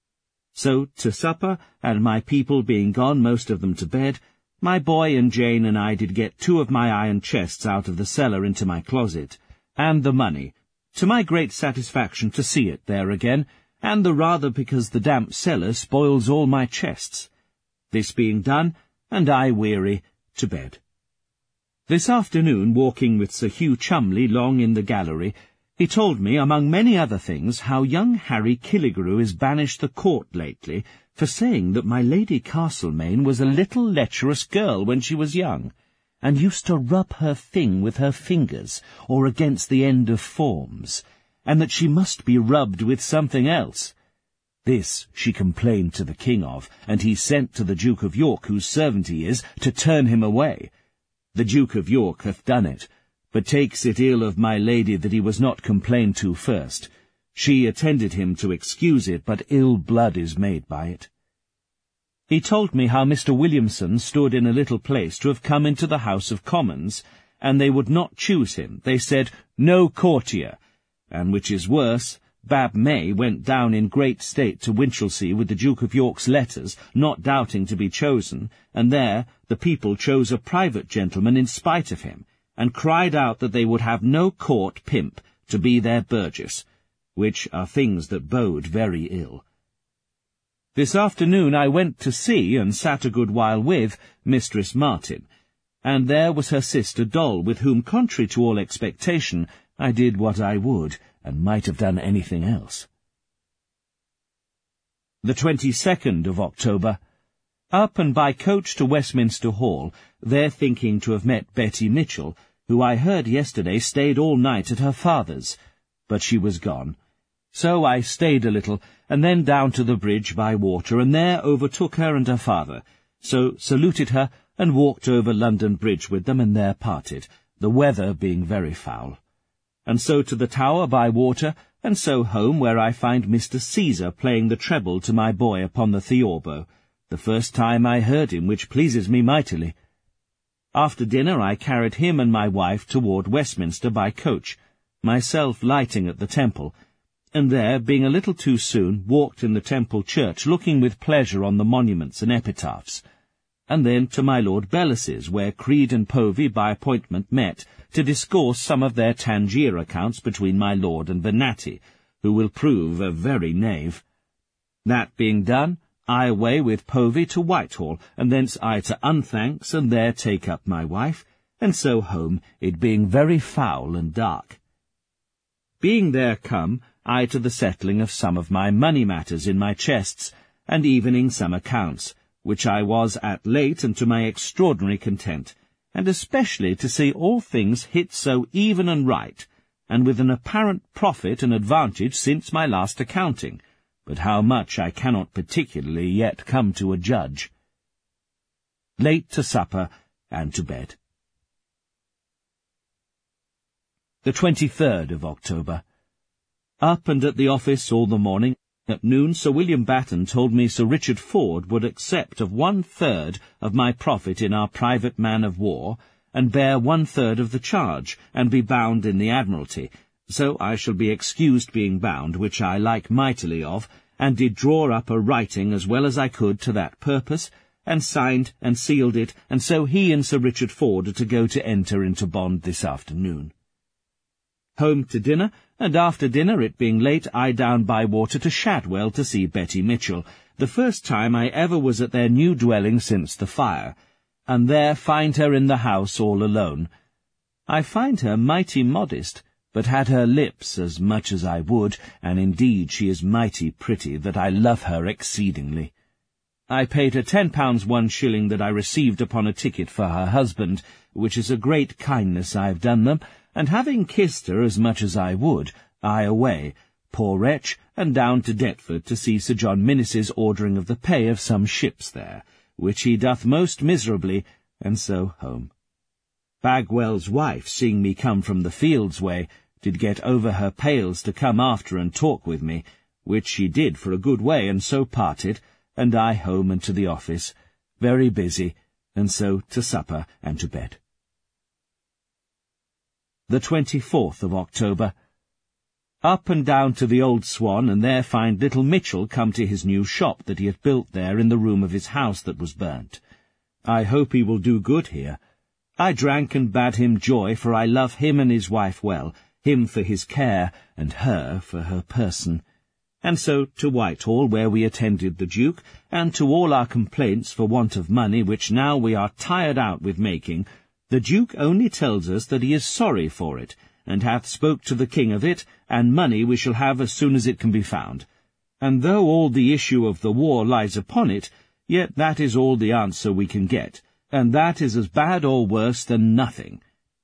So to supper, and my people being gone, most of them to bed, my boy and Jane and I did get two of my iron chests out of the cellar into my closet, and the money, to my great satisfaction to see it there again, and the rather because the damp cellar spoils all my chests. This being done, and I weary, to bed. This afternoon, walking with Sir Hugh Cholmondeley long in the gallery, he told me, among many other things, how young Harry Killigrew is banished the court lately for saying that my Lady Castlemaine was a little lecherous girl when she was young, and used to rub her thing with her fingers, or against the end of forms, and that she must be rubbed with something else. This she complained to the king of, and he sent to the Duke of York, whose servant he is, to turn him away. The Duke of York hath done it, but takes it ill of my lady that he was not complained to first. She attended him to excuse it, but ill blood is made by it. He told me how Mister Williamson stood in a little place to have come into the House of Commons, and they would not choose him. They said, "No courtier," and which is worse, Bab May went down in great state to Winchelsea with the Duke of York's letters, not doubting to be chosen, and there the people chose a private gentleman in spite of him, and cried out that they would have no court pimp to be their burgess, which are things that bode very ill. This afternoon I went to see, and sat a good while with, Mistress Martin, and there was her sister Doll, with whom, contrary to all expectation, I did what I would, and might have done anything else. The twenty-second of October. Up and by coach to Westminster Hall, there thinking to have met Betty Mitchell, who I heard yesterday stayed all night at her father's, but she was gone. So I stayed a little, and then down to the bridge by water, and there overtook her and her father, so saluted her, and walked over London Bridge with them, and there parted, the weather being very foul. And so to the Tower by water, and so home, where I find Mister Caesar playing the treble to my boy upon the theorbo, the first time I heard him, which pleases me mightily. After dinner I carried him and my wife toward Westminster by coach, myself lighting at the Temple, and there, being a little too soon, walked in the Temple Church, looking with pleasure on the monuments and epitaphs, and then to my Lord Bellas's, where Creed and Povey by appointment met, to discourse some of their Tangier accounts between my lord and Venati, who will prove a very knave. That being done, I away with Povey to Whitehall, and thence I to Unthanks, and there take up my wife, and so home, it being very foul and dark. Being there come, I to the settling of some of my money matters in my chests, and evening some accounts, which I was at late and to my extraordinary content, and especially to see all things hit so even and right, and with an apparent profit and advantage since my last accounting, but how much I cannot particularly yet come to a judge. Late to supper and to bed. The twenty-third of October. Up and at the office all the morning. At noon Sir William Batten told me Sir Richard Ford would accept of one-third of my profit in our private man-of-war, and bear one-third of the charge, and be bound in the Admiralty. So I shall be excused being bound, which I like mightily of, and did draw up a writing as well as I could to that purpose, and signed and sealed it, and so he and Sir Richard Ford are to go to enter into bond this afternoon. Home to dinner, and after dinner, it being late, I down by water to Shadwell to see Betty Mitchell, the first time I ever was at their new dwelling since the fire, and there find her in the house all alone. I find her mighty modest, but had her lips as much as I would, and indeed she is mighty pretty, that I love her exceedingly. I paid her ten pounds one shilling that I received upon a ticket for her husband, which is a great kindness I have done them, and having kissed her as much as I would, I away, poor wretch, and down to Deptford to see Sir John Minnis's ordering of the pay of some ships there, which he doth most miserably, and so home. Bagwell's wife, seeing me come from the fields way, did get over her pails to come after and talk with me, which she did for a good way, and so parted, and I home and to the office, very busy, and so to supper and to bed. The twenty-fourth of October. Up and down to the Old Swan, and there find little Mitchell come to his new shop that he hath built there in the room of his house that was burnt. I hope he will do good here. I drank and bade him joy, for I love him and his wife well, him for his care, and her for her person. And so to Whitehall, where we attended the Duke, and to all our complaints for want of money, which now we are tired out with making, the Duke only tells us that he is sorry for it, and hath spoke to the King of it, and money we shall have as soon as it can be found. And though all the issue of the war lies upon it, yet that is all the answer we can get, and that is as bad or worse than nothing.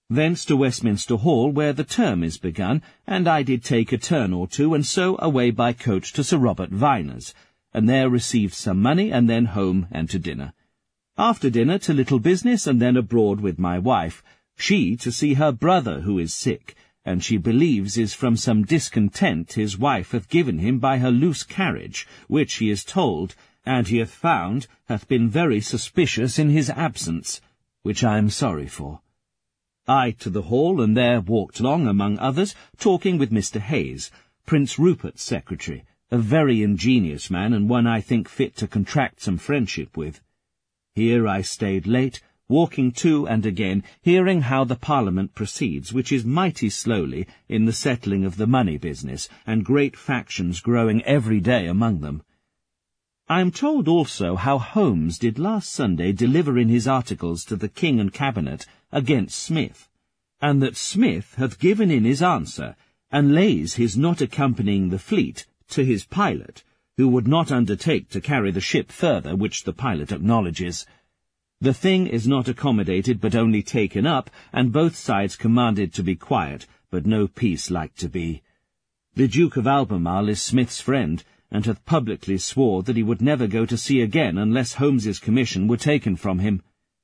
Thence to Westminster Hall, where the term is begun, and I did take a turn or two, and so away by coach to Sir Robert Viner's, and there received some money, and then home and to dinner. After dinner to little business, and then abroad with my wife, she to see her brother who is sick, and she believes is from some discontent his wife hath given him by her loose carriage, which he is told, and he hath found, hath been very suspicious in his absence, which I am sorry for. I to the hall, and there walked long, among others, talking with Mister Hayes, Prince Rupert's secretary, a very ingenious man, and one I think fit to contract some friendship with. Here I stayed late, walking to and again, hearing how the Parliament proceeds, which is mighty slowly, in the settling of the money business, and great factions growing every day among them. I am told also how Holmes did last Sunday deliver in his articles to the King and Cabinet against Smith, and that Smith hath given in his answer, and lays his not accompanying the fleet to his pilot, who would not undertake to carry the ship further, which the pilot acknowledges. The thing is not accommodated, but only taken up, and both sides commanded to be quiet, but no peace like to be. The Duke of Albemarle is Smith's friend, and hath publicly swore that he would never go to sea again unless Holmes's commission were taken from him.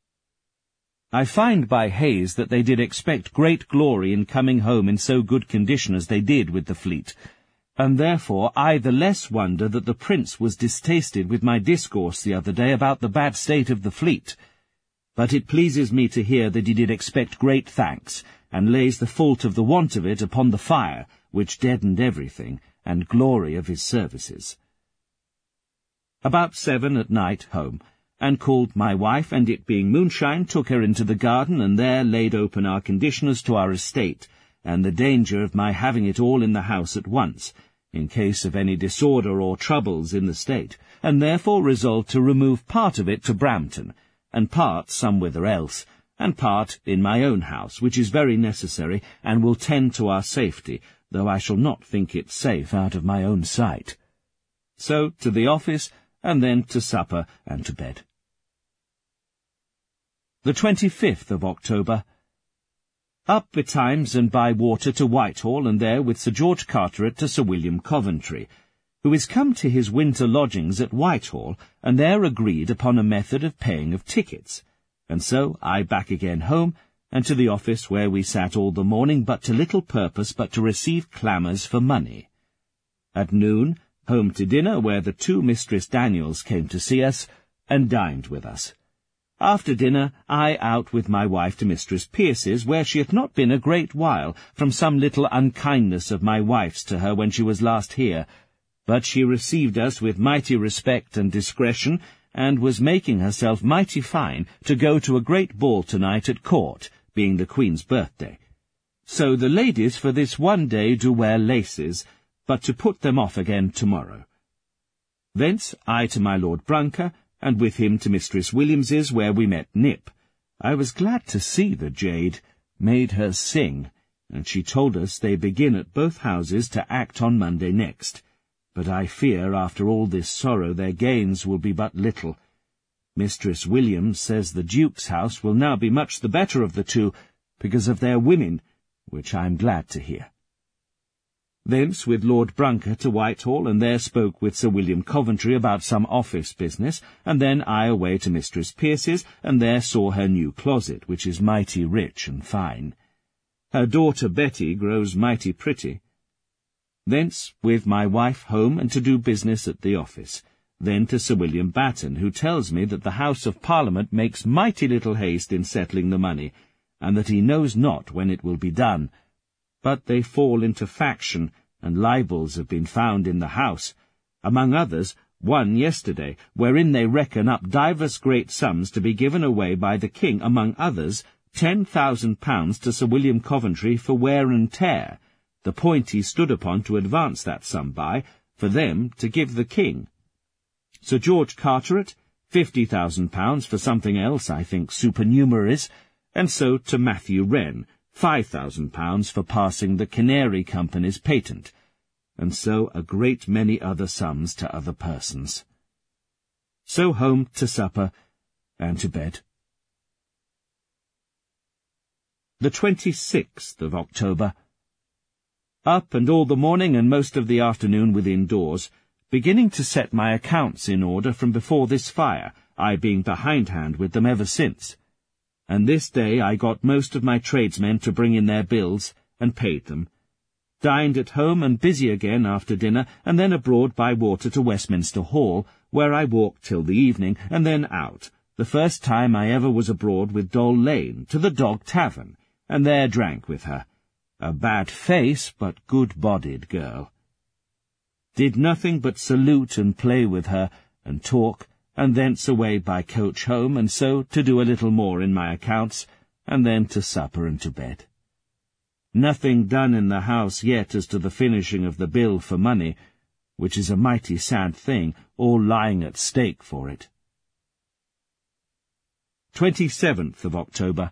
I find by Hayes that they did expect great glory in coming home in so good condition as they did with the fleet, and therefore I the less wonder that the Prince was distasted with my discourse the other day about the bad state of the fleet. But it pleases me to hear that he did expect great thanks, and lays the fault of the want of it upon the fire, which deadened everything, and glory of his services. About seven at night home, and called my wife, and it being moonshine, took her into the garden, and there laid open our condition as to our estate, and the danger of my having it all in the house at once, in case of any disorder or troubles in the state, and therefore resolved to remove part of it to Brampton, and part somewhither else, and part in my own house, which is very necessary, and will tend to our safety, though I shall not think it safe out of my own sight. So to the office, and then to supper and to bed. The twenty-fifth of October. Up betimes and by water to Whitehall, and there with Sir George Carteret to Sir William Coventry, who is come to his winter lodgings at Whitehall, and there agreed upon a method of paying of tickets, and so I back again home, and to the office, where we sat all the morning, but to little purpose but to receive clamours for money. At noon, home to dinner, where the two Mistress Daniels came to see us, and dined with us. After dinner, I out with my wife to Mistress Pierce's, where she hath not been a great while, from some little unkindness of my wife's to her when she was last here, but she received us with mighty respect and discretion, and was making herself mighty fine to go to a great ball tonight at court, being the Queen's birthday. So the ladies for this one day do wear laces, but to put them off again tomorrow. Thence I to my Lord Brunker, and with him to Mistress Williams's, where we met Nip. I was glad to see the jade, made her sing, and she told us they begin at both houses to act on Monday next. But I fear, after all this sorrow, their gains will be but little. Mistress Williams says the Duke's house will now be much the better of the two, because of their women, which I am glad to hear. Thence with Lord Brunker to Whitehall, and there spoke with Sir William Coventry about some office business, and then I away to Mistress Pierce's, and there saw her new closet, which is mighty rich and fine. Her daughter Betty grows mighty pretty. Thence with my wife home, and to do business at the office. Then to Sir William Batten, who tells me that the House of Parliament makes mighty little haste in settling the money, and that he knows not when it will be done. But they fall into faction, and libels have been found in the House, among others one yesterday, wherein they reckon up divers great sums to be given away by the King, among others ten thousand pounds to Sir William Coventry for wear and tear, the point he stood upon to advance that sum by, for them to give the King. Sir George Carteret, fifty thousand pounds for something else, I think supernumeraries, and so to Matthew Wren, five thousand pounds for passing the Canary Company's patent, and so a great many other sums to other persons. So home to supper, and to bed. The twenty-sixth of October. Up and all the morning and most of the afternoon within doors, beginning to set my accounts in order from before this fire, I being behindhand with them ever since. And this day I got most of my tradesmen to bring in their bills, and paid them. Dined at home and busy again after dinner, and then abroad by water to Westminster Hall, where I walked till the evening, and then out, the first time I ever was abroad with Doll Lane, to the Dog Tavern, and there drank with her. A bad face, but good-bodied girl. Did nothing but salute and play with her, and talk, and thence away by coach home, and so to do a little more in my accounts, and then to supper and to bed. Nothing done in the house yet as to the finishing of the bill for money, which is a mighty sad thing, all lying at stake for it. Twenty-seventh of October.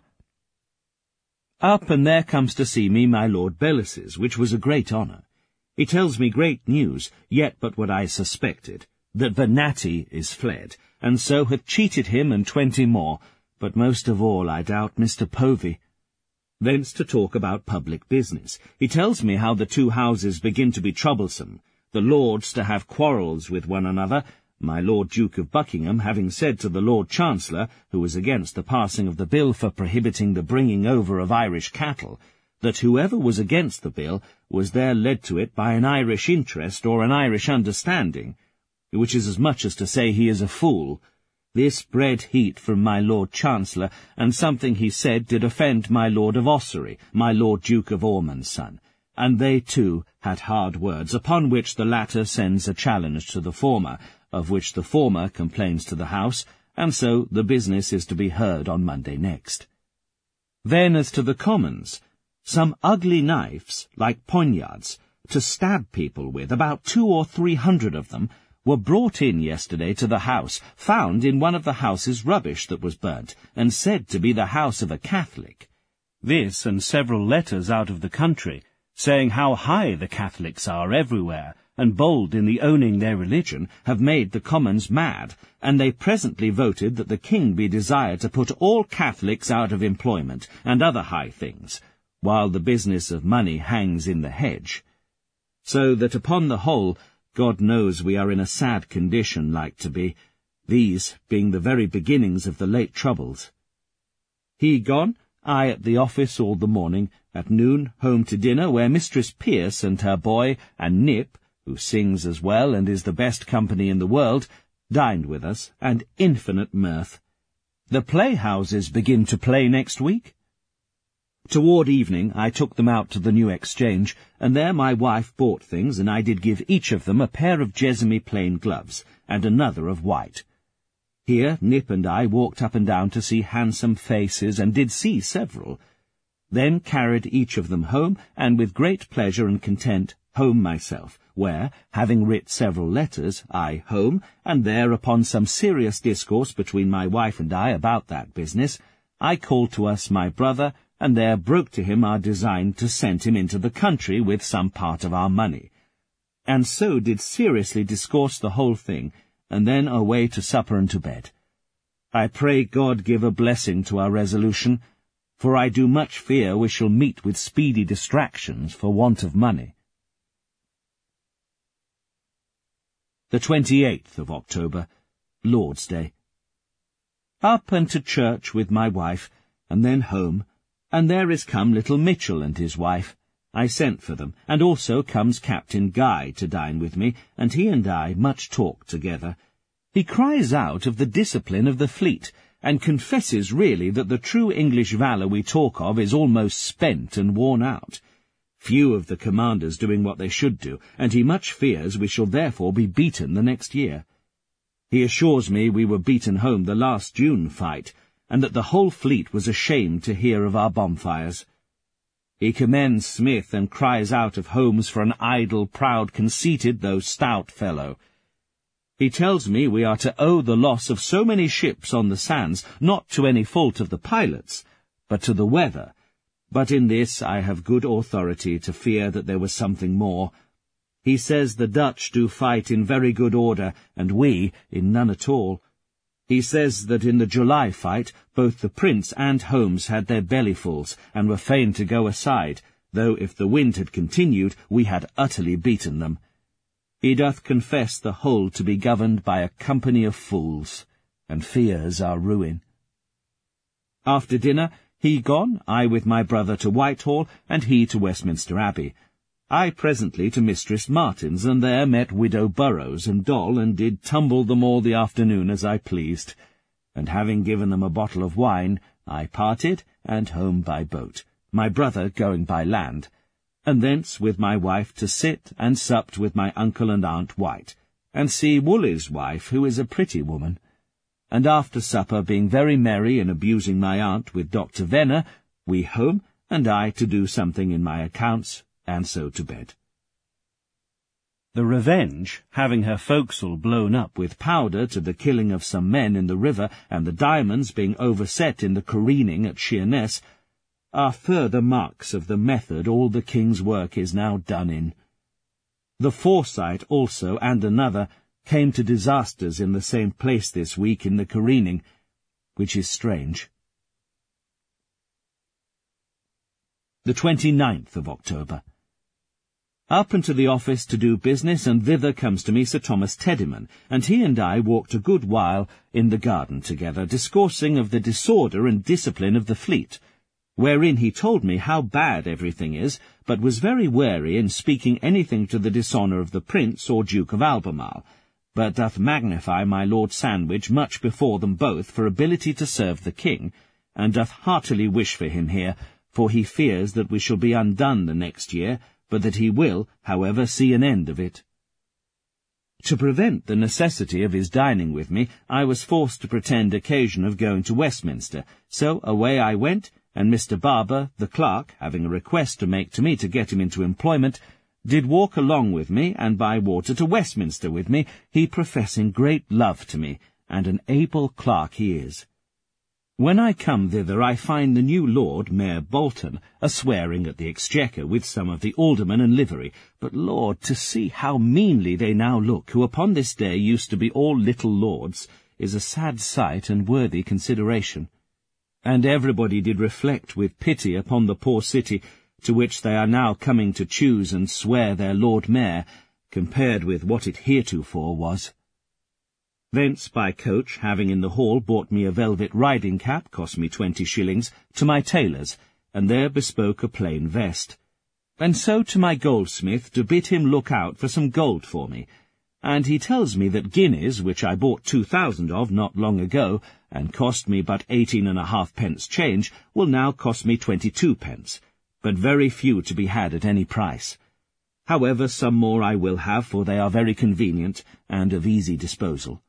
Up, and there comes to see me my Lord Bellis's, which was a great honour. He tells me great news, yet but what I suspected, that Venati is fled, and so hath cheated him and twenty more, but most of all, I doubt, Mister Povey. Thence to talk about public business. He tells me how the two houses begin to be troublesome, the lords to have quarrels with one another, my Lord Duke of Buckingham having said to the Lord Chancellor, who was against the passing of the bill for prohibiting the bringing over of Irish cattle, that whoever was against the bill was there led to it by an Irish interest or an Irish understanding, which is as much as to say he is a fool. This bred heat from my Lord Chancellor, and something he said did offend my Lord of Ossory, my Lord Duke of Ormond's son, and they too had hard words, upon which the latter sends a challenge to the former, of which the former complains to the House, and so the business is to be heard on Monday next. Then as to the Commons, some ugly knives, like poignards, to stab people with, about two or three hundred of them, were brought in yesterday to the house, found in one of the house's rubbish that was burnt, and said to be the house of a Catholic. This and several letters out of the country, saying how high the Catholics are everywhere, and bold in the owning their religion, have made the Commons mad, and they presently voted that the King be desired to put all Catholics out of employment, and other high things, while the business of money hangs in the hedge. So that upon the whole, God knows we are in a sad condition like to be, these being the very beginnings of the late troubles. He gone, I at the office all the morning, at noon home to dinner, where Mistress Pierce and her boy, and Nip, who sings as well and is the best company in the world, dined with us, and infinite mirth. The playhouses begin to play next week. Toward evening I took them out to the New Exchange, and there my wife bought things, and I did give each of them a pair of Jessamy plain gloves, and another of white. Here Nip and I walked up and down to see handsome faces, and did see several. Then carried each of them home, and with great pleasure and content home myself, where, having writ several letters, I home, and there upon some serious discourse between my wife and I about that business, I called to us my brother, and there broke to him our design to send him into the country with some part of our money, and so did seriously discourse the whole thing, and then away to supper and to bed. I pray God give a blessing to our resolution, for I do much fear we shall meet with speedy distractions for want of money. The twenty-eighth of October, Lord's Day. Up and to church with my wife, and then home, and there is come little Mitchell and his wife. I sent for them, and also comes Captain Guy to dine with me, and he and I much talk together. He cries out of the discipline of the fleet, and confesses really that the true English valour we talk of is almost spent and worn out. Few of the commanders doing what they should do, and he much fears we shall therefore be beaten the next year. He assures me we were beaten home the last June fight, and that the whole fleet was ashamed to hear of our bonfires. He commends Smith, and cries out of Holmes for an idle, proud, conceited, though stout fellow. He tells me we are to owe the loss of so many ships on the sands, not to any fault of the pilots, but to the weather. But in this I have good authority to fear that there was something more. He says the Dutch do fight in very good order, and we in none at all. He says that in the July fight both the Prince and Holmes had their bellyfuls, and were fain to go aside, though if the wind had continued we had utterly beaten them. He doth confess the whole to be governed by a company of fools, and fears our ruin. After dinner, he gone, I with my brother to Whitehall, and he to Westminster Abbey. I presently to Mistress Martin's, and there met Widow Burrows and Doll, and did tumble them all the afternoon as I pleased. And having given them a bottle of wine, I parted, and home by boat, my brother going by land, and thence with my wife to sit and supped with my uncle and aunt White, and see Woolley's wife, who is a pretty woman. And after supper, being very merry in abusing my aunt with Doctor Venner, we home, and I to do something in my accounts, and so to bed. The Revenge, having her forecastle blown up with powder to the killing of some men in the river, and the diamonds being overset in the careening at Sheerness, are further marks of the method all the king's work is now done in. The Foresight also, and another, came to disasters in the same place this week in the careening, which is strange. The twenty-ninth of October. Up and to the office to do business, and thither comes to me Sir Thomas Teddiman, and he and I walked a good while in the garden together, discoursing of the disorder and discipline of the fleet, wherein he told me how bad everything is, but was very wary in speaking anything to the dishonour of the Prince or Duke of Albemarle, but doth magnify my Lord Sandwich much before them both for ability to serve the king, and doth heartily wish for him here, for he fears that we shall be undone the next year, but that he will, however, see an end of it. To prevent the necessity of his dining with me, I was forced to pretend occasion of going to Westminster, so away I went, and Mister Barber, the clerk, having a request to make to me to get him into employment, did walk along with me, and by water to Westminster with me, he professing great love to me, and an able clerk he is. When I come thither, I find the new Lord, Mayor Bolton, a-swearing at the Exchequer with some of the aldermen and livery, but, Lord, to see how meanly they now look, who upon this day used to be all little lords, is a sad sight and worthy consideration. And everybody did reflect with pity upon the poor city, to which they are now coming to choose and swear their Lord Mayor, compared with what it heretofore was. Thence by coach, having in the hall bought me a velvet riding-cap, cost me twenty shillings, to my tailor's, and there bespoke a plain vest. And so to my goldsmith to bid him look out for some gold for me, and he tells me that guineas, which I bought two thousand of not long ago, and cost me but eighteen and a half pence change, will now cost me twenty-two pence, but very few to be had at any price. However, some more I will have, for they are very convenient, and of easy disposal.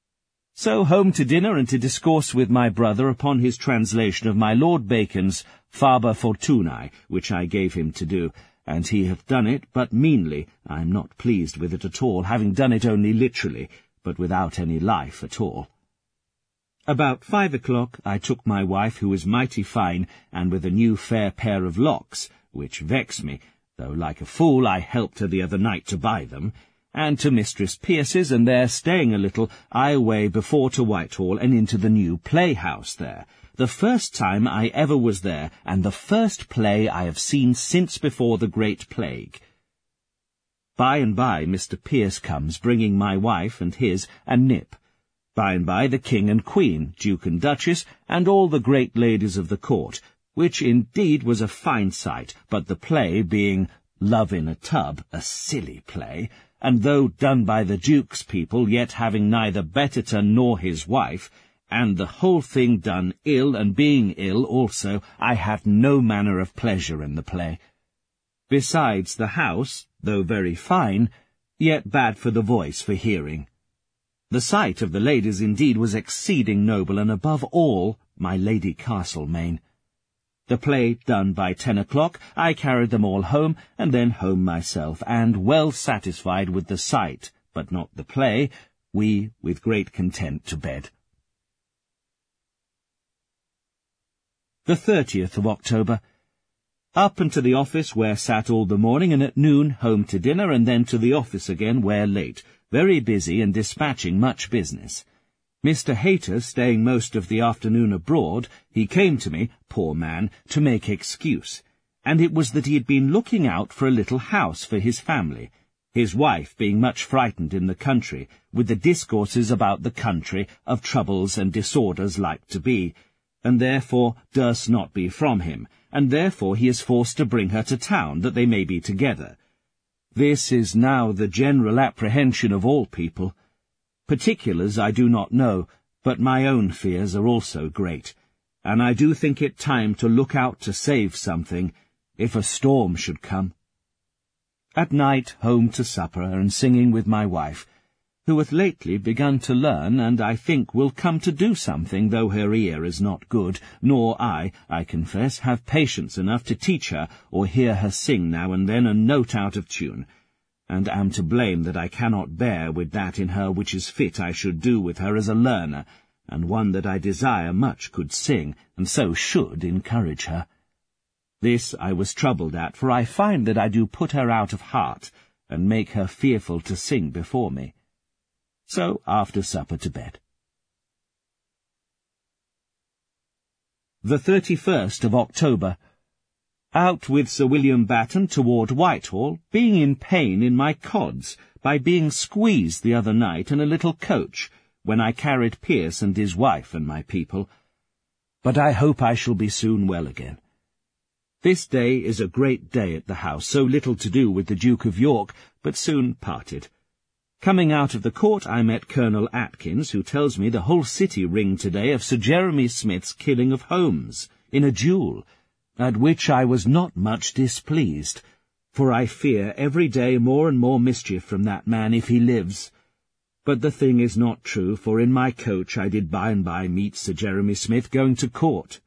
So home to dinner, and to discourse with my brother upon his translation of my Lord Bacon's Faber Fortunae, which I gave him to do, and he hath done it, but meanly. I am not pleased with it at all, having done it only literally, but without any life at all. About five o'clock I took my wife, who was mighty fine, and with a new fair pair of locks, which vex me, though like a fool I helped her the other night to buy them, and to Mistress Pierce's, and there staying a little, I away before to Whitehall, and into the new playhouse there, the first time I ever was there, and the first play I have seen since before the Great Plague. By and by Mister Pierce comes, bringing my wife and his, and Nip. By and by the King and Queen, Duke and Duchess, and all the great ladies of the court, which indeed was a fine sight, but the play being Love in a Tub, a silly play, and though done by the Duke's people, yet having neither Betterton nor his wife, and the whole thing done ill, and being ill also, I had no manner of pleasure in the play. Besides, the house, though very fine, yet bad for the voice for hearing. The sight of the ladies indeed was exceeding noble, and above all my Lady Castlemaine. The play done by ten o'clock, I carried them all home, and then home myself, and well satisfied with the sight, but not the play, we with great content to bed. The thirtieth of October. Up and to the office, where sat all the morning, and at noon home to dinner, and then to the office again, where late, very busy and dispatching much business. Mister Hayter staying most of the afternoon abroad, he came to me, poor man, to make excuse, and it was that he had been looking out for a little house for his family, his wife being much frightened in the country, with the discourses about the country of troubles and disorders like to be, and therefore durst not be from him, and therefore he is forced to bring her to town, that they may be together. This is now the general apprehension of all people. Particulars I do not know, but my own fears are also great, and I do think it time to look out to save something, if a storm should come. At night home to supper, and singing with my wife, who hath lately begun to learn, and I think will come to do something, though her ear is not good, nor I, I confess, have patience enough to teach her, or hear her sing now and then a note out of tune, and am to blame that I cannot bear with that in her which is fit I should do with her as a learner, and one that I desire much could sing, and so should encourage her. This I was troubled at, for I find that I do put her out of heart, and make her fearful to sing before me. So after supper to bed. The thirty-first of October. Out with Sir William Batten toward Whitehall, being in pain in my cods, by being squeezed the other night in a little coach, when I carried Pierce and his wife and my people. But I hope I shall be soon well again. This day is a great day at the house, so little to do with the Duke of York, but soon parted. Coming out of the court, I met Colonel Atkins, who tells me the whole city ringed today of Sir Jeremy Smith's killing of Holmes, in a duel, at which I was not much displeased, for I fear every day more and more mischief from that man if he lives. But the thing is not true, for in my coach I did by and by meet Sir Jeremy Smith going to court.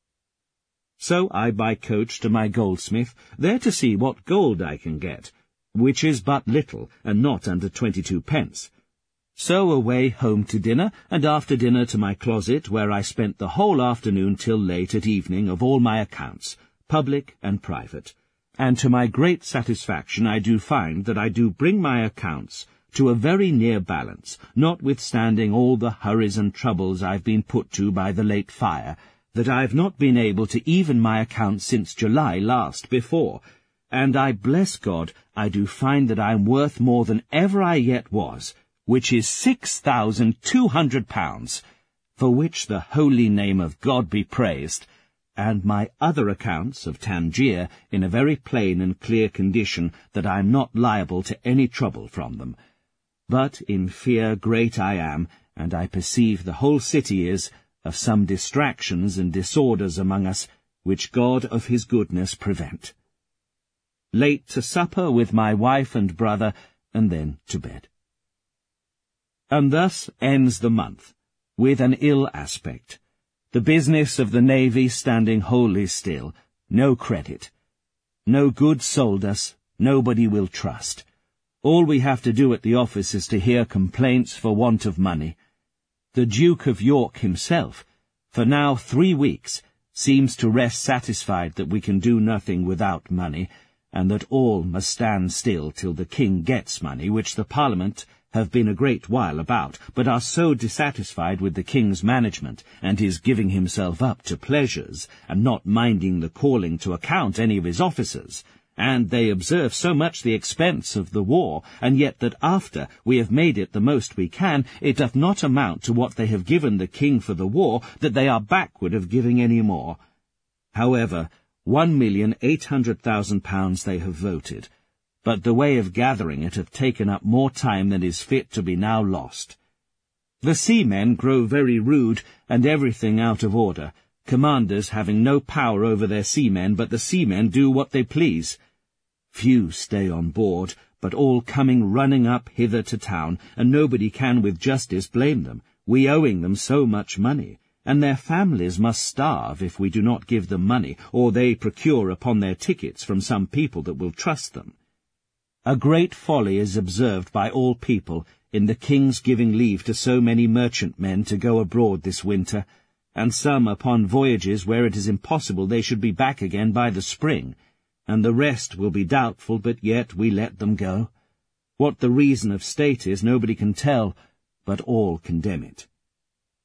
So I by coach to my goldsmith, there to see what gold I can get, which is but little, and not under twenty-two pence. So away home to dinner, and after dinner to my closet, where I spent the whole afternoon till late at evening of all my accounts, public and private. And to my great satisfaction I do find that I do bring my accounts to a very near balance, notwithstanding all the hurries and troubles I've been put to by the late fire, that I have not been able to even my accounts since July last before, and I bless God I do find that I am worth more than ever I yet was, which is six thousand two hundred pounds, for which the holy name of God be praised, and my other accounts of Tangier in a very plain and clear condition, that I am not liable to any trouble from them. But in fear great I am, and I perceive the whole city is, of some distractions and disorders among us, which God of his goodness prevent. Late to supper with my wife and brother, and then to bed. And thus ends the month, with an ill aspect. The business of the navy standing wholly still, no credit. No goods sold us, nobody will trust. All we have to do at the office is to hear complaints for want of money. The Duke of York himself, for now three weeks, seems to rest satisfied that we can do nothing without money, and that all must stand still till the king gets money, which the Parliament have been a great while about, but are so dissatisfied with the king's management, and his giving himself up to pleasures, and not minding the calling to account any of his officers, and they observe so much the expense of the war, and yet that after we have made it the most we can, it doth not amount to what they have given the king for the war, that they are backward of giving any more. However, one million eight hundred thousand pounds they have voted, but the way of gathering it hath taken up more time than is fit to be now lost. The seamen grow very rude, and everything out of order, commanders having no power over their seamen, but the seamen do what they please. Few stay on board, but all coming running up hither to town, and nobody can with justice blame them, we owing them so much money, and their families must starve if we do not give them money, or they procure upon their tickets from some people that will trust them. A great folly is observed by all people in the king's giving leave to so many merchantmen to go abroad this winter, and some upon voyages where it is impossible they should be back again by the spring, and the rest will be doubtful, but yet we let them go. What the reason of state is nobody can tell, but all condemn it.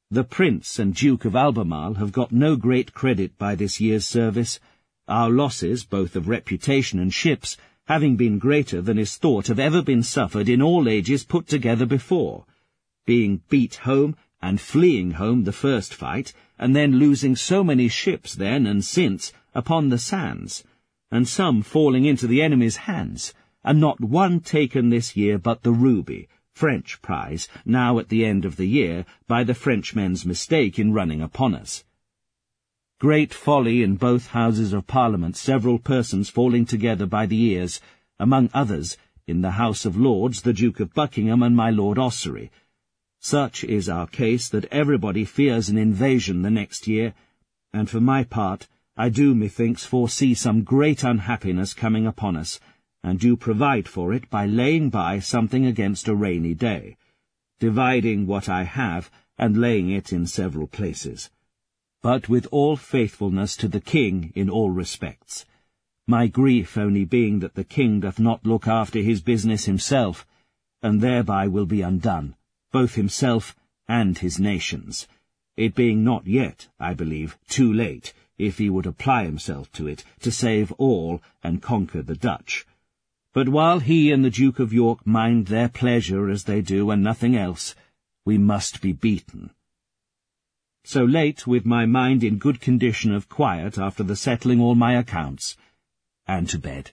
The Prince and Duke of Albemarle have got no great credit by this year's service, our losses, both of reputation and ships, having been greater than is thought have ever been suffered in all ages put together before, being beat home and fleeing home the first fight, and then losing so many ships then and since upon the sands, and some falling into the enemy's hands, and not one taken this year but the Ruby, French prize, now at the end of the year, by the Frenchmen's mistake in running upon us. Great folly in both Houses of Parliament, several persons falling together by the ears, among others, in the House of Lords, the Duke of Buckingham and my Lord Ossory. Such is our case that everybody fears an invasion the next year, and for my part, I do, methinks, foresee some great unhappiness coming upon us, and do provide for it by laying by something against a rainy day, dividing what I have, and laying it in several places, but with all faithfulness to the King in all respects, my grief only being that the King doth not look after his business himself, and thereby will be undone, both himself and his nations, it being not yet, I believe, too late, if he would apply himself to it, to save all and conquer the Dutch. But while he and the Duke of York mind their pleasure as they do, and nothing else, we must be beaten. So late, with my mind in good condition of quiet after the settling all my accounts, and to bed.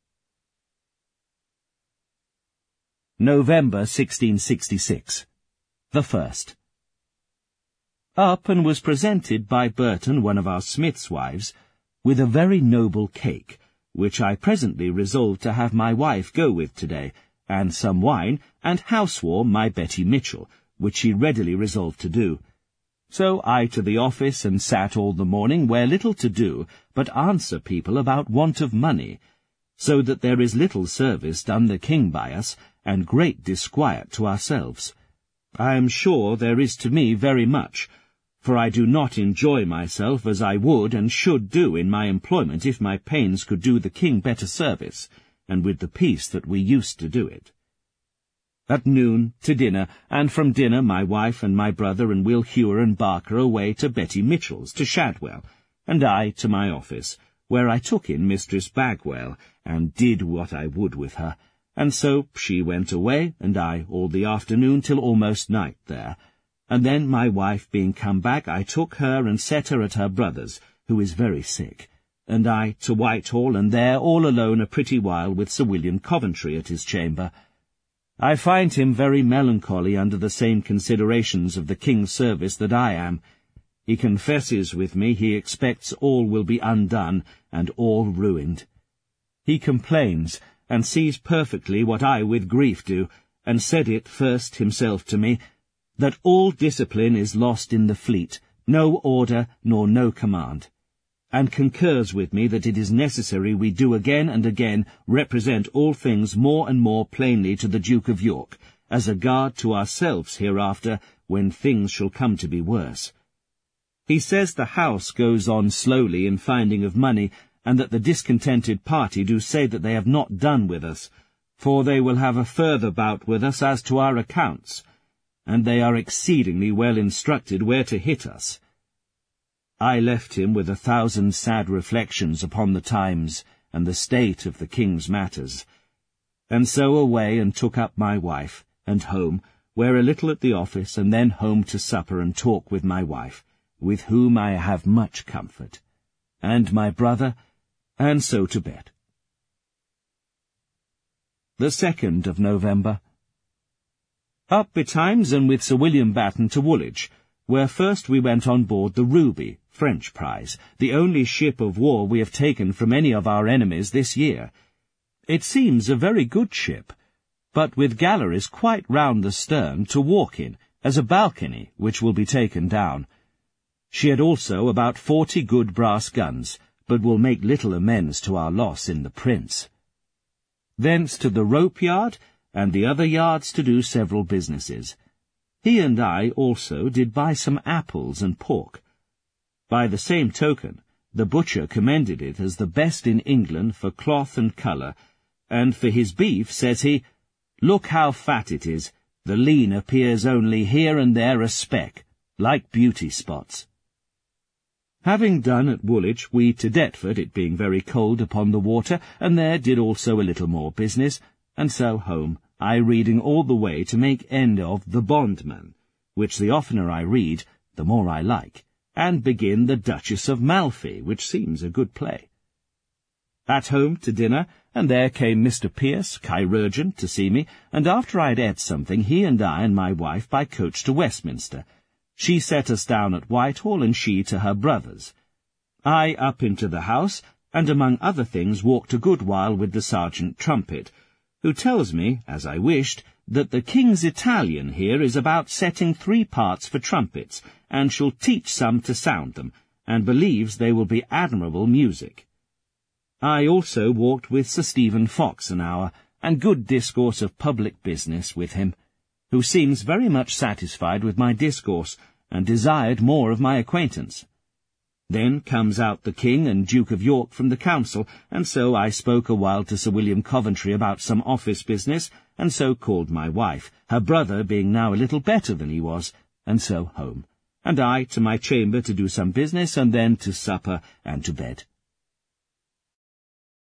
November sixteen sixty-six. The first. Up and was presented by Burton, one of our smith's wives, with a very noble cake, which I presently resolved to have my wife go with to-day, and some wine, and housewarm my Betty Mitchell, which she readily resolved to do. So I to the office, and sat all the morning, where little to do, but answer people about want of money, so that there is little service done the King by us, and great disquiet to ourselves. I am sure there is to me very much, for I do not enjoy myself as I would and should do in my employment if my pains could do the King better service, and with the peace that we used to do it. At noon, to dinner, and from dinner my wife and my brother and Will Hewer and Barker away to Betty Mitchell's, to Shadwell, and I to my office, where I took in Mistress Bagwell, and did what I would with her, and so she went away, and I all the afternoon till almost night there. And then, my wife being come back, I took her and set her at her brother's, who is very sick, and I to Whitehall, and there all alone a pretty while with Sir William Coventry at his chamber. I find him very melancholy under the same considerations of the King's service that I am. He confesses with me he expects all will be undone, and all ruined. He complains, and sees perfectly what I with grief do, and said it first himself to me, that all discipline is lost in the fleet, no order nor no command, and concurs with me that it is necessary we do again and again represent all things more and more plainly to the Duke of York, as a guard to ourselves hereafter, when things shall come to be worse. He says the House goes on slowly in finding of money, and that the discontented party do say that they have not done with us, for they will have a further bout with us as to our accounts, and they are exceedingly well instructed where to hit us. I left him with a thousand sad reflections upon the times and the state of the King's matters, and so away and took up my wife, and home, where a little at the office, and then home to supper and talk with my wife, with whom I have much comfort, and my brother, and so to bed. The second of November. Up betimes and with Sir William Batten to Woolwich, where first we went on board the Ruby, French prize, the only ship of war we have taken from any of our enemies this year. It seems a very good ship, but with galleries quite round the stern to walk in, as a balcony, which will be taken down. She had also about forty good brass guns, but will make little amends to our loss in the Prince. Thence to the rope yard, and the other yards to do several businesses. He and I also did buy some apples and pork. By the same token, the butcher commended it as the best in England for cloth and colour, and for his beef, says he, "Look how fat it is, the lean appears only here and there a speck, like beauty spots. Having done at Woolwich, we to Deptford, it being very cold upon the water, and there did also a little more business, and so home, I reading all the way to make end of The Bondman, which the oftener I read, the more I like, and begin The Duchess of Malfi, which seems a good play. At home to dinner, and there came Mister Pierce, chirurgeon, to see me, and after I had ate something, he and I and my wife by coach to Westminster. She set us down at Whitehall, and she to her brother's. I up into the house, and among other things walked a good while with the Sergeant Trumpet, who tells me, as I wished, that the King's Italian here is about setting three parts for trumpets, and shall teach some to sound them, and believes they will be admirable music. I also walked with Sir Stephen Fox an hour, and good discourse of public business with him, who seems very much satisfied with my discourse, and desired more of my acquaintance. Then comes out the King and Duke of York from the council, and so I spoke a while to Sir William Coventry about some office business, and so called my wife, her brother being now a little better than he was, and so home, and I to my chamber to do some business, and then to supper and to bed.